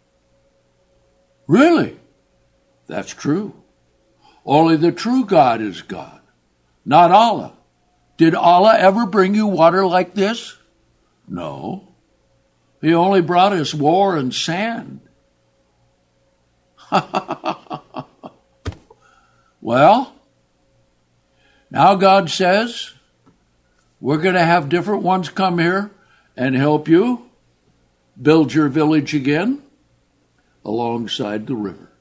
Really? That's true. Only the true God is God, not Allah. Did Allah ever bring you water like this? No. He only brought us war and sand. Well, now God says, we're going to have different ones come here and help you build your village again alongside the river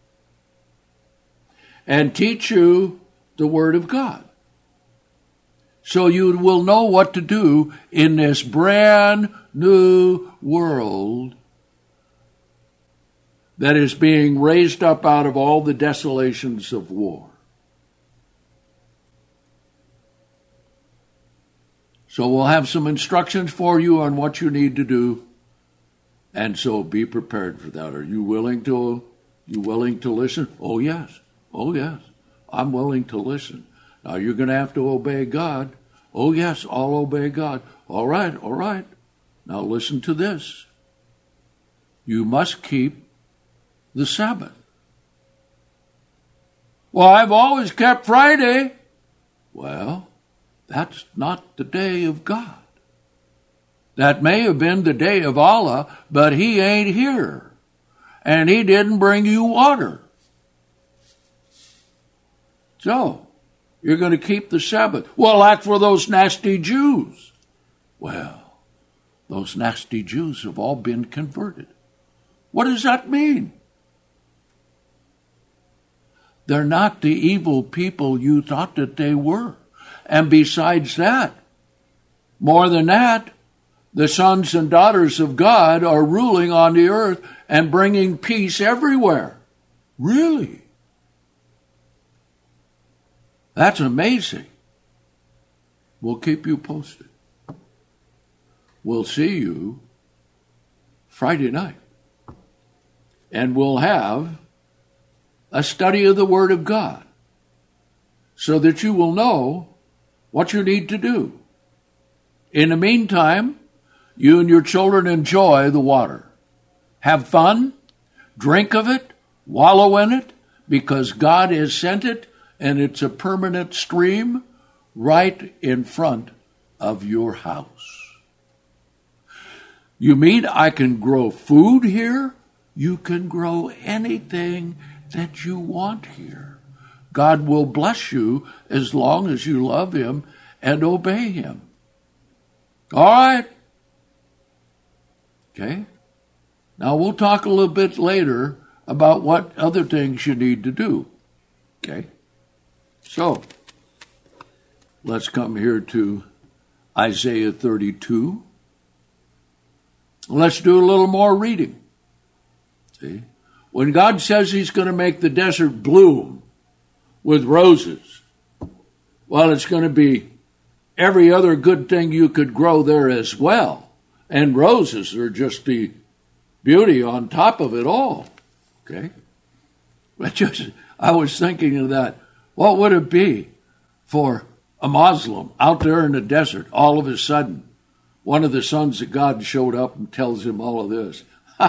and teach you the Word of God, so you will know what to do in this brand new world that is being raised up out of all the desolations of war. So we'll have some instructions for you on what you need to do, and so be prepared for that. Are you willing to, you willing to listen? Oh, yes. Oh, yes. I'm willing to listen. Now, you're going to have to obey God. Oh, yes, I'll obey God. All right, all right. Now, listen to this. You must keep the Sabbath. Well, I've always kept Friday. Well, that's not the day of God. That may have been the day of Allah, but He ain't here. And He didn't bring you water. So, you're going to keep the Sabbath. Well, that's for those nasty Jews. Well, those nasty Jews have all been converted. What does that mean? They're not the evil people you thought that they were. And besides that, more than that, the sons and daughters of God are ruling on the earth and bringing peace everywhere. Really? That's amazing. We'll keep you posted. We'll see you Friday night. And we'll have a study of the Word of God so that you will know what you need to do. In the meantime, you and your children enjoy the water. Have fun, drink of it, wallow in it, because God has sent it, and it's a permanent stream right in front of your house. You mean I can grow food here? You can grow anything that you want here. God will bless you as long as you love Him and obey Him. All right? Okay? Now we'll talk a little bit later about what other things you need to do. Okay? So, let's come here to Isaiah thirty-two. Let's do a little more reading. See? When God says He's going to make the desert bloom with roses, well, it's going to be every other good thing you could grow there as well. And roses are just the beauty on top of it all. Okay? But just, I was thinking of that. What would it be for a Muslim out there in the desert, all of a sudden, one of the sons of God showed up and tells him all of this?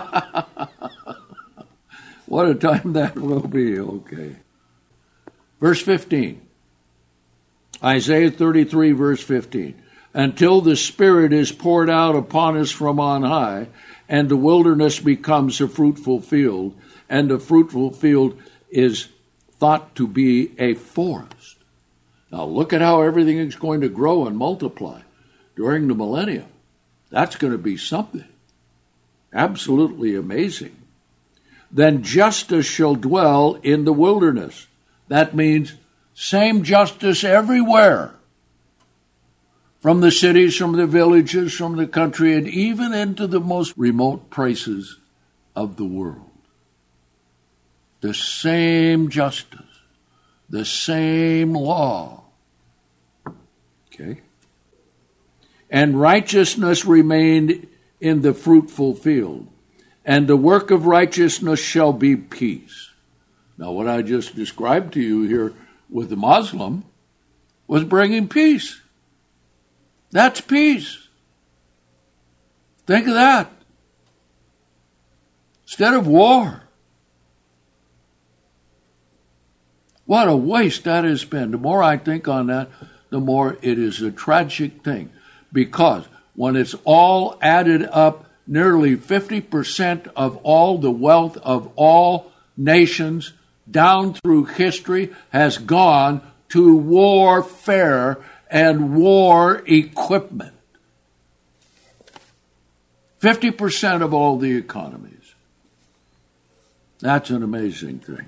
What a time that will be. Okay. Verse fifteen. Isaiah thirty-three, verse fifteen. Until the Spirit is poured out upon us from on high, and the wilderness becomes a fruitful field, and the fruitful field is thought to be a forest. Now look at how everything is going to grow and multiply during the millennium. That's going to be something absolutely amazing. Then justice shall dwell in the wilderness. That means same justice everywhere. From the cities, from the villages, from the country, and even into the most remote places of the world. The same justice, the same law. Okay? And righteousness remained in the fruitful field, and the work of righteousness shall be peace. Now, what I just described to you here with the Muslim was bringing peace. That's peace. Think of that. Instead of war. What a waste that has been. The more I think on that, the more it is a tragic thing. Because when it's all added up, nearly fifty percent of all the wealth of all nations down through history has gone to warfare and war equipment. fifty percent of all the economies. That's an amazing thing.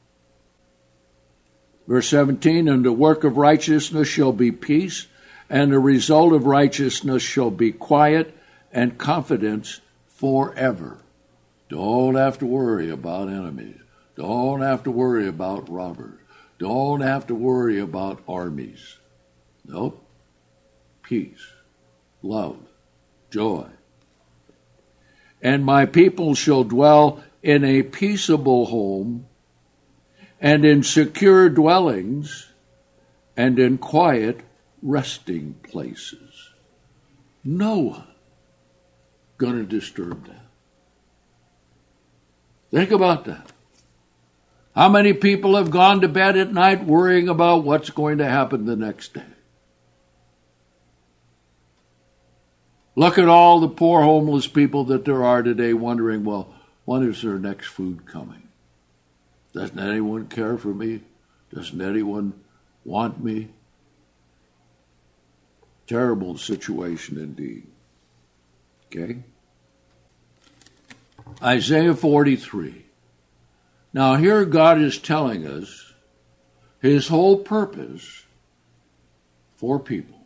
Verse seventeen, and the work of righteousness shall be peace, and the result of righteousness shall be quiet and confidence forever. Don't have to worry about enemies. Don't have to worry about robbers. Don't have to worry about armies. Nope. Peace, love, joy. And my people shall dwell in a peaceable home, and in secure dwellings, and in quiet resting places. No one going to disturb that. Think about that. How many people have gone to bed at night worrying about what's going to happen the next day? Look at all the poor homeless people that there are today wondering, well, when is their next food coming? Doesn't anyone care for me? Doesn't anyone want me? Terrible situation indeed. Okay? Isaiah forty-three. Now here God is telling us his whole purpose for people.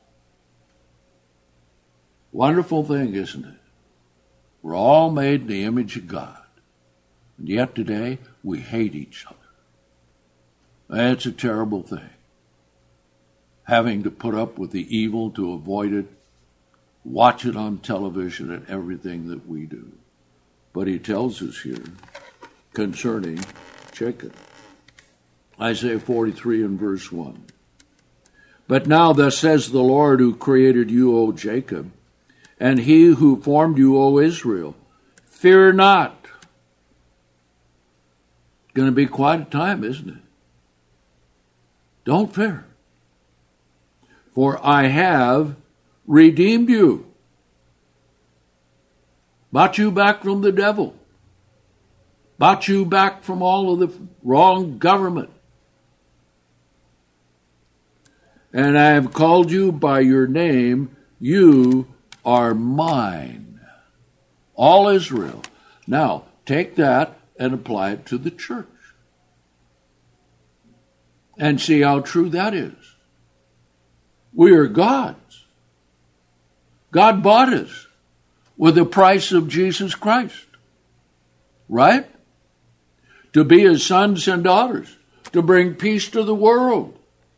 Wonderful thing, isn't it? We're all made in the image of God. And yet today, we hate each other. That's a terrible thing. Having to put up with the evil to avoid it, watch it on television and everything that we do. But he tells us here concerning Jacob. Isaiah forty-three and verse one. But now thus says the Lord who created you, O Jacob, and he who formed you, O Israel, fear not. It's going to be quite a time, isn't it? Don't fear. For I have redeemed you. Bought you back from the devil. Bought you back from all of the wrong government. And I have called you by your name. You are mine. All Israel. Now, take that and apply it to the church. And see how true that is. We are God's. God bought us with the price of Jesus Christ. Right? To be his sons and daughters. To bring peace to the world.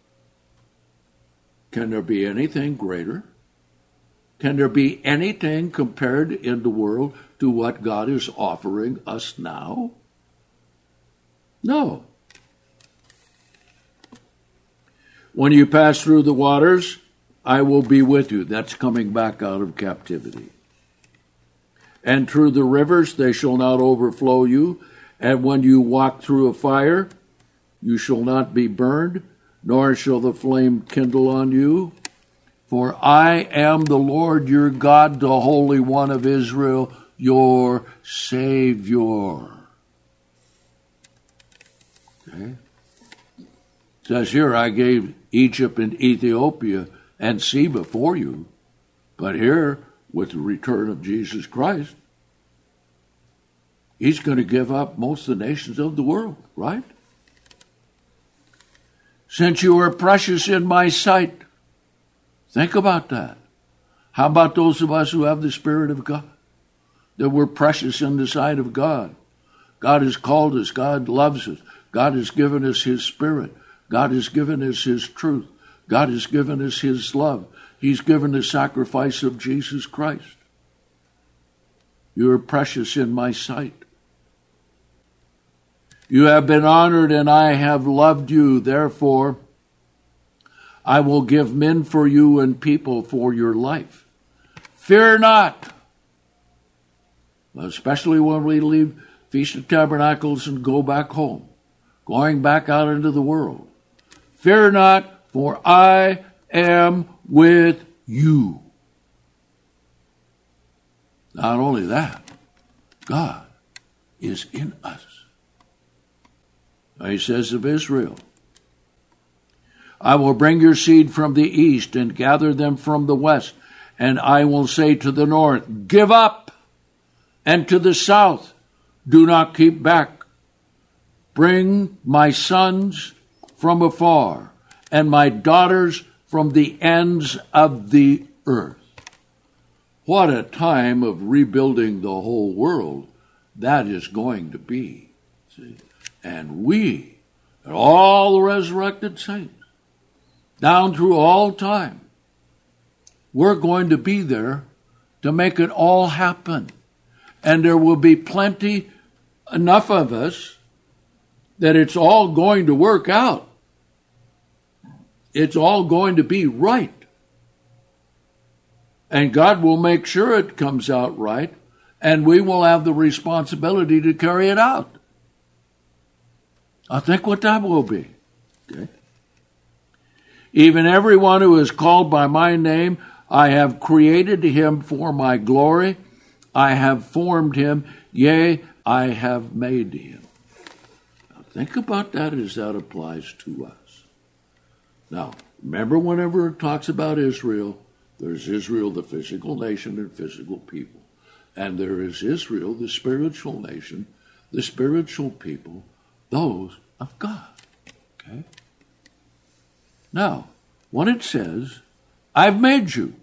Can there be anything greater? Can there be anything compared in the world to what God is offering us now? No. When you pass through the waters, I will be with you. That's coming back out of captivity. And through the rivers, they shall not overflow you. And when you walk through a fire, you shall not be burned, nor shall the flame kindle on you. For I am the Lord your God, the Holy One of Israel, your Savior. Okay? It says here, I gave Egypt and Ethiopia and sea before you. But here, with the return of Jesus Christ, he's going to give up most of the nations of the world, right? Since you are precious in my sight. Think about that. How about those of us who have the Spirit of God? That we're precious in the sight of God. God has called us. God loves us. God has given us his Spirit. God has given us his truth. God has given us his love. He's given the sacrifice of Jesus Christ. You are precious in my sight. You have been honored, and I have loved you. Therefore, I will give men for you and people for your life. Fear not. Especially when we leave Feast of Tabernacles and go back home, going back out into the world. Fear not, for I am with you. Not only that, God is in us. He says of Israel, I will bring your seed from the east and gather them from the west, and I will say to the north, give up, and to the south, do not keep back. Bring my sons from afar, and my daughters from the ends of the earth. What a time of rebuilding the whole world that is going to be. See? And we, and all the resurrected saints, down through all time, we're going to be there to make it all happen. And there will be plenty, enough of us, that it's all going to work out. It's all going to be right. And God will make sure it comes out right, and we will have the responsibility to carry it out. I think what that will be. Okay. Even everyone who is called by my name, I have created him for my glory. I have formed him. Yea, I have made him. Now think about that as that applies to us. Now, remember whenever it talks about Israel, there's Israel, the physical nation and physical people. And there is Israel, the spiritual nation, the spiritual people, those of God. Okay? Now, when it says, I've made you,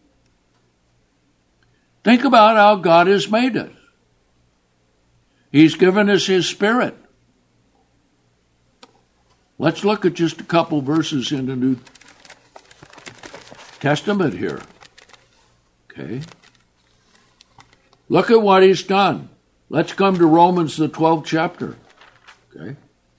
think about how God has made us. He's given us his Spirit. Let's look at just a couple verses in the New Testament here. Okay? Look at what he's done. Let's come to Romans, the twelfth chapter. Okay?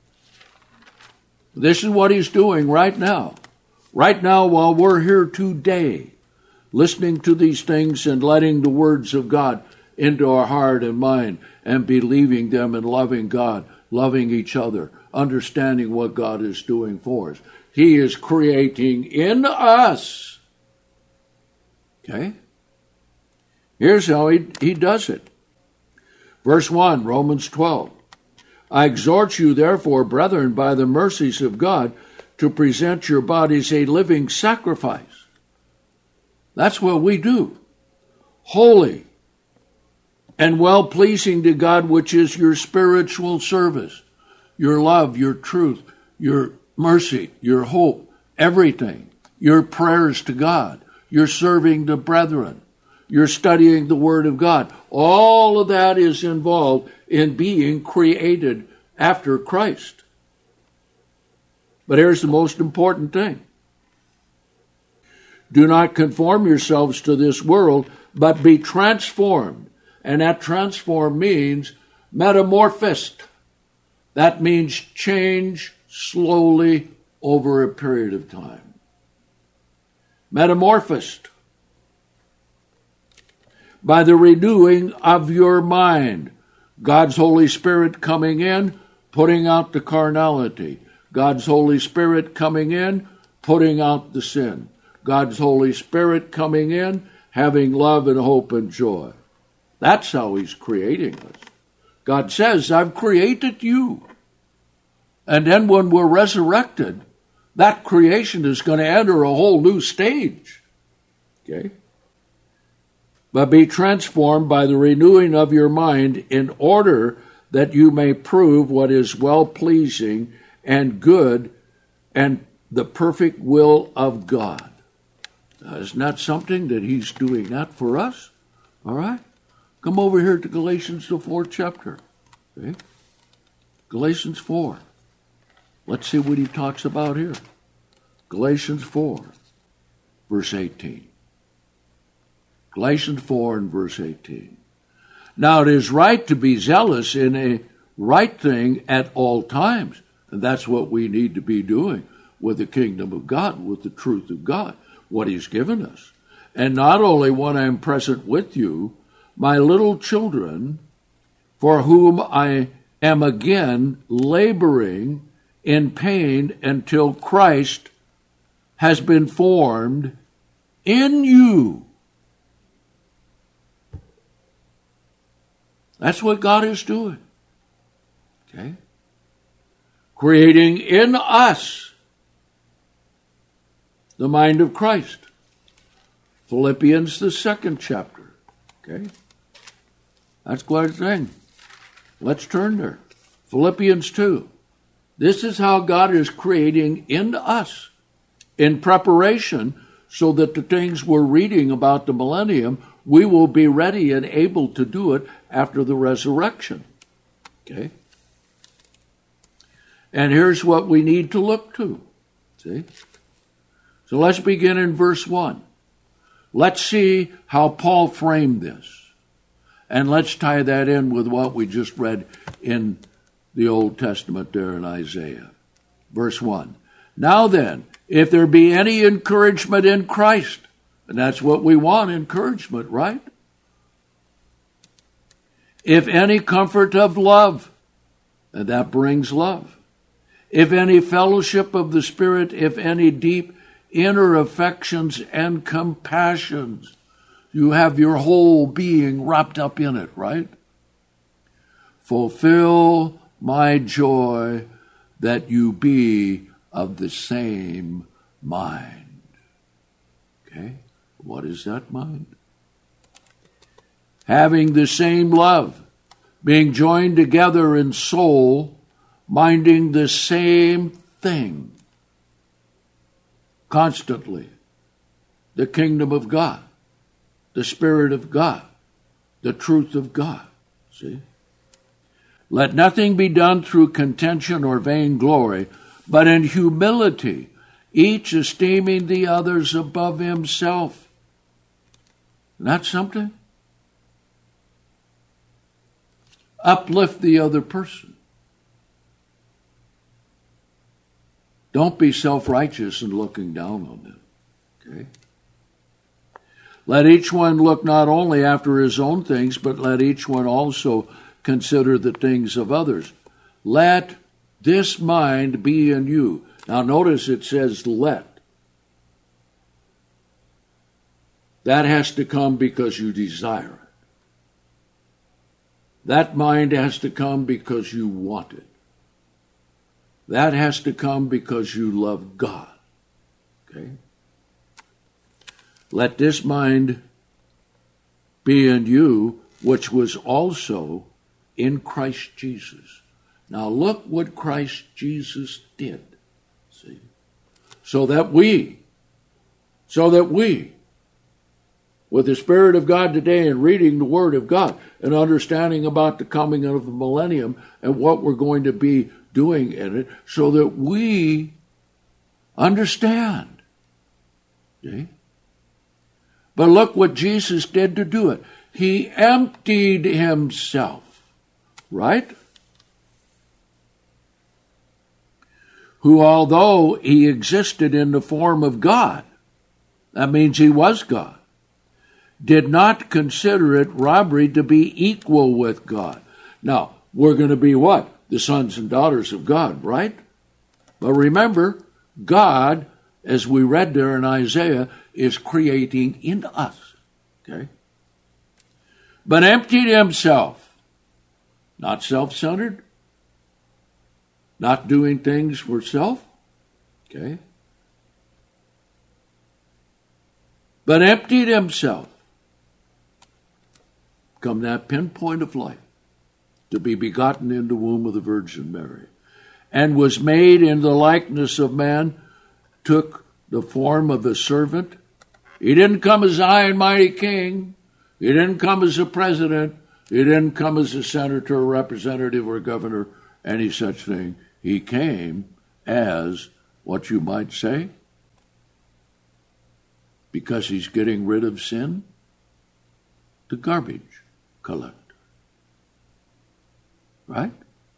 This is what he's doing right now. Right now, while we're here today, listening to these things and letting the words of God into our heart and mind and believing them and loving God, loving each other, understanding what God is doing for us. He is creating in us. Okay? Here's how he, he does it. Verse one, Romans twelve. I exhort you, therefore, brethren, by the mercies of God, to present your bodies a living sacrifice. That's what we do. Holy and well-pleasing to God, which is your spiritual service, your love, your truth, your mercy, your hope, everything, your prayers to God, your serving the brethren, your studying the Word of God. All of that is involved in being created after Christ. But here's the most important thing. Do not conform yourselves to this world, but be transformed. And that transform means metamorphosed. That means change slowly over a period of time. Metamorphosed. By the renewing of your mind. God's Holy Spirit coming in, putting out the carnality. God's Holy Spirit coming in, putting out the sin. God's Holy Spirit coming in, having love and hope and joy. That's how he's creating us. God says, I've created you. And then when we're resurrected, that creation is going to enter a whole new stage. Okay? But be transformed by the renewing of your mind in order that you may prove what is well-pleasing and good and the perfect will of God. Now, isn't that something that he's doing that for us? All right? Come over here to Galatians, the fourth chapter. Okay? Galatians four. Let's see what he talks about here. Galatians four, verse eighteen. Galatians four and verse eighteen. Now it is right to be zealous in a right thing at all times. And that's what we need to be doing with the kingdom of God, with the truth of God, what he's given us. And not only when I am present with you, my little children, for whom I am again laboring in pain until Christ has been formed in you. That's what God is doing. Okay? Creating in us the mind of Christ. Philippians, the second chapter. Okay? That's quite a thing. Let's turn there. Philippians two. This is how God is creating in us in preparation so that the things we're reading about the millennium, we will be ready and able to do it after the resurrection. Okay? And here's what we need to look to. See? So let's begin in verse one. Let's see how Paul framed this. And let's tie that in with what we just read in the Old Testament there in Isaiah. Verse one. Now then, if there be any encouragement in Christ, and that's what we want, encouragement, right? If any comfort of love, and that brings love. If any fellowship of the Spirit, if any deep inner affections and compassions, you have your whole being wrapped up in it, right? Fulfill my joy that you be of the same mind. Okay? What is that mind? Having the same love, being joined together in soul, minding the same thing. Constantly. The kingdom of God. The Spirit of God. The truth of God. See? Let nothing be done through contention or vainglory, but in humility, each esteeming the others above himself. Isn't that something? Uplift the other person. Don't be self-righteous and looking down on them. Okay? Let each one look not only after his own things, but let each one also consider the things of others. Let this mind be in you. Now notice it says let. That has to come because you desire it. That mind has to come because you want it. That has to come because you love God. Okay? Let this mind be in you, which was also in Christ Jesus. Now look what Christ Jesus did. See? So that we, so that we, with the Spirit of God today and reading the Word of God and understanding about the coming of the millennium and what we're going to be doing in it, so that we understand. See? But look what Jesus did to do it. He emptied himself, right? Who, although he existed in the form of God, that means he was God, did not consider it robbery to be equal with God. Now, we're going to be what? The sons and daughters of God, right? But remember, God, as we read there in Isaiah, is creating in us. Okay? But emptied himself. Not self-centered. Not doing things for self. Okay? But emptied himself. Come that pinpoint of life. To be begotten in the womb of the Virgin Mary. And was made in the likeness of man, took the form of a servant. He didn't come as high and mighty king. He didn't come as a president. He didn't come as a senator, or representative, or governor, any such thing. He came as, what you might say, because he's getting rid of sin, the garbage collector. Right?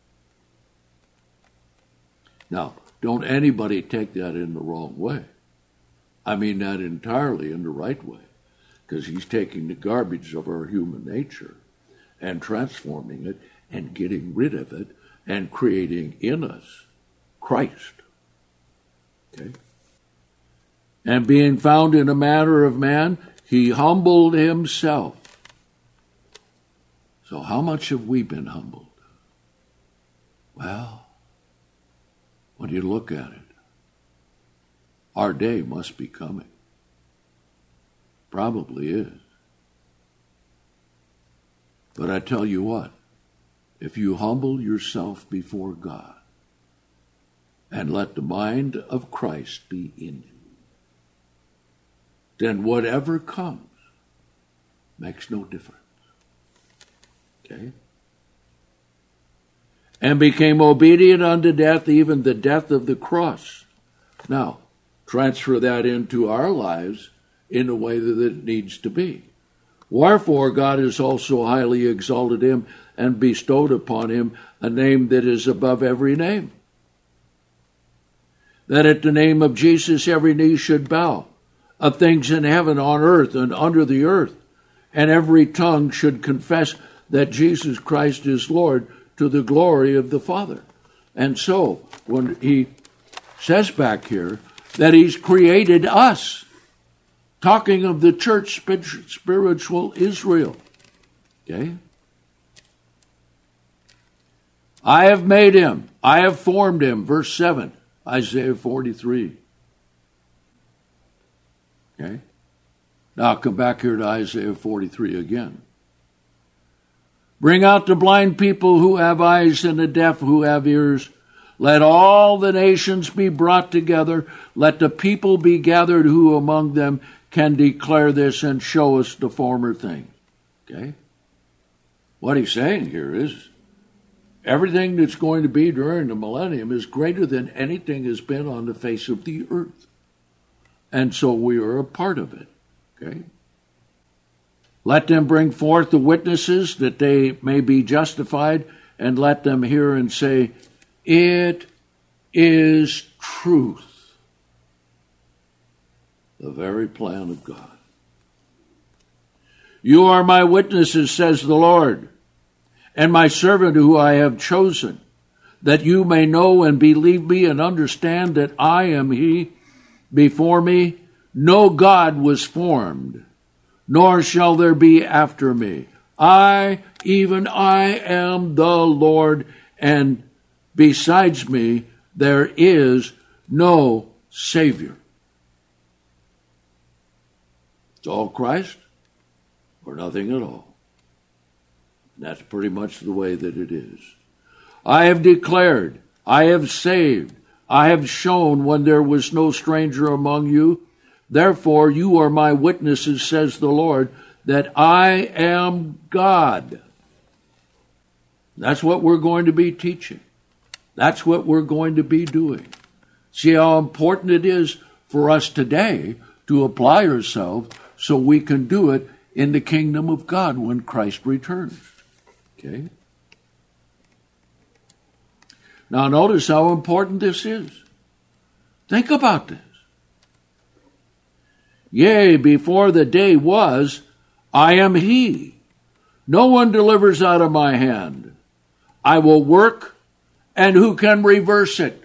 Now, don't anybody take that in the wrong way. I mean that entirely in the right way. Because he's taking the garbage of our human nature and transforming it and getting rid of it and creating in us Christ. Okay? And being found in a manner of man, he humbled himself. So how much have we been humbled? Well, when you look at it, our day must be coming. Probably is. But I tell you what, if you humble yourself before God and let the mind of Christ be in you, then whatever comes makes no difference. Okay? And became obedient unto death, even the death of the cross. Now, transfer that into our lives in the way that it needs to be. Wherefore God has also highly exalted him and bestowed upon him a name that is above every name, that at the name of Jesus every knee should bow, of things in heaven, on earth, and under the earth, and every tongue should confess that Jesus Christ is Lord, to the glory of the Father. And so, when he says back here that he's created us, talking of the church, spiritual Israel. Okay? I have made him. I have formed him. Verse seven, Isaiah forty-three. Okay? Now I'll come back here to Isaiah forty-three again. Bring out the blind people who have eyes and the deaf who have ears. Let all the nations be brought together. Let the people be gathered who among them can declare this and show us the former things. Okay? What he's saying here is everything that's going to be during the millennium is greater than anything has been on the face of the earth. And so we are a part of it. Okay? Let them bring forth the witnesses that they may be justified, and let them hear and say, it is truth. The very plan of God. You are my witnesses, says the Lord, and my servant who I have chosen, that you may know and believe me and understand that I am he. Before me no God was formed, nor shall there be after me. I, even I, am the Lord, and besides me there is no Savior. It's all Christ or nothing at all. That's pretty much the way that it is. I have declared, I have saved, I have shown when there was no stranger among you. Therefore you are my witnesses, says the Lord, that I am God. That's what we're going to be teaching. That's what we're going to be doing. See how important it is for us today to apply ourselves so we can do it in the kingdom of God when Christ returns. Okay? Now notice how important this is. Think about this. Yea, before the day was, I am he. No one delivers out of my hand. I will work, and who can reverse it?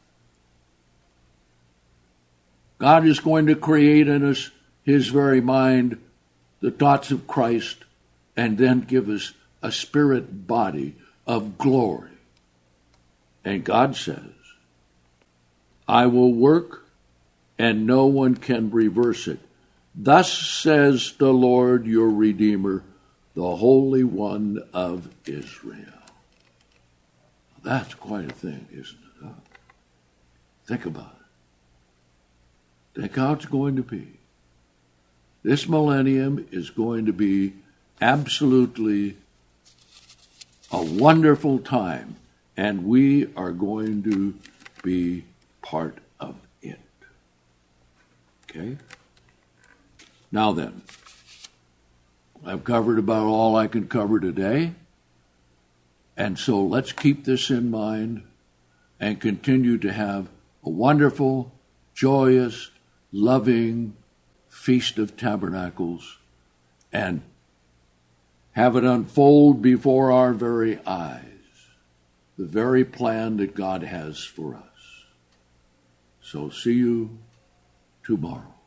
God is going to create in us his very mind, the thoughts of Christ, and then give us a spirit body of glory. And God says, I will work, and no one can reverse it. Thus says the Lord your Redeemer, the Holy One of Israel. That's quite a thing, isn't it? Huh? Think about it. Think how it's going to be. This millennium is going to be absolutely a wonderful time, and we are going to be part of it. Okay? Now then, I've covered about all I can cover today, and so let's keep this in mind and continue to have a wonderful, joyous, loving Feast of Tabernacles and have it unfold before our very eyes, the very plan that God has for us. So see you tomorrow.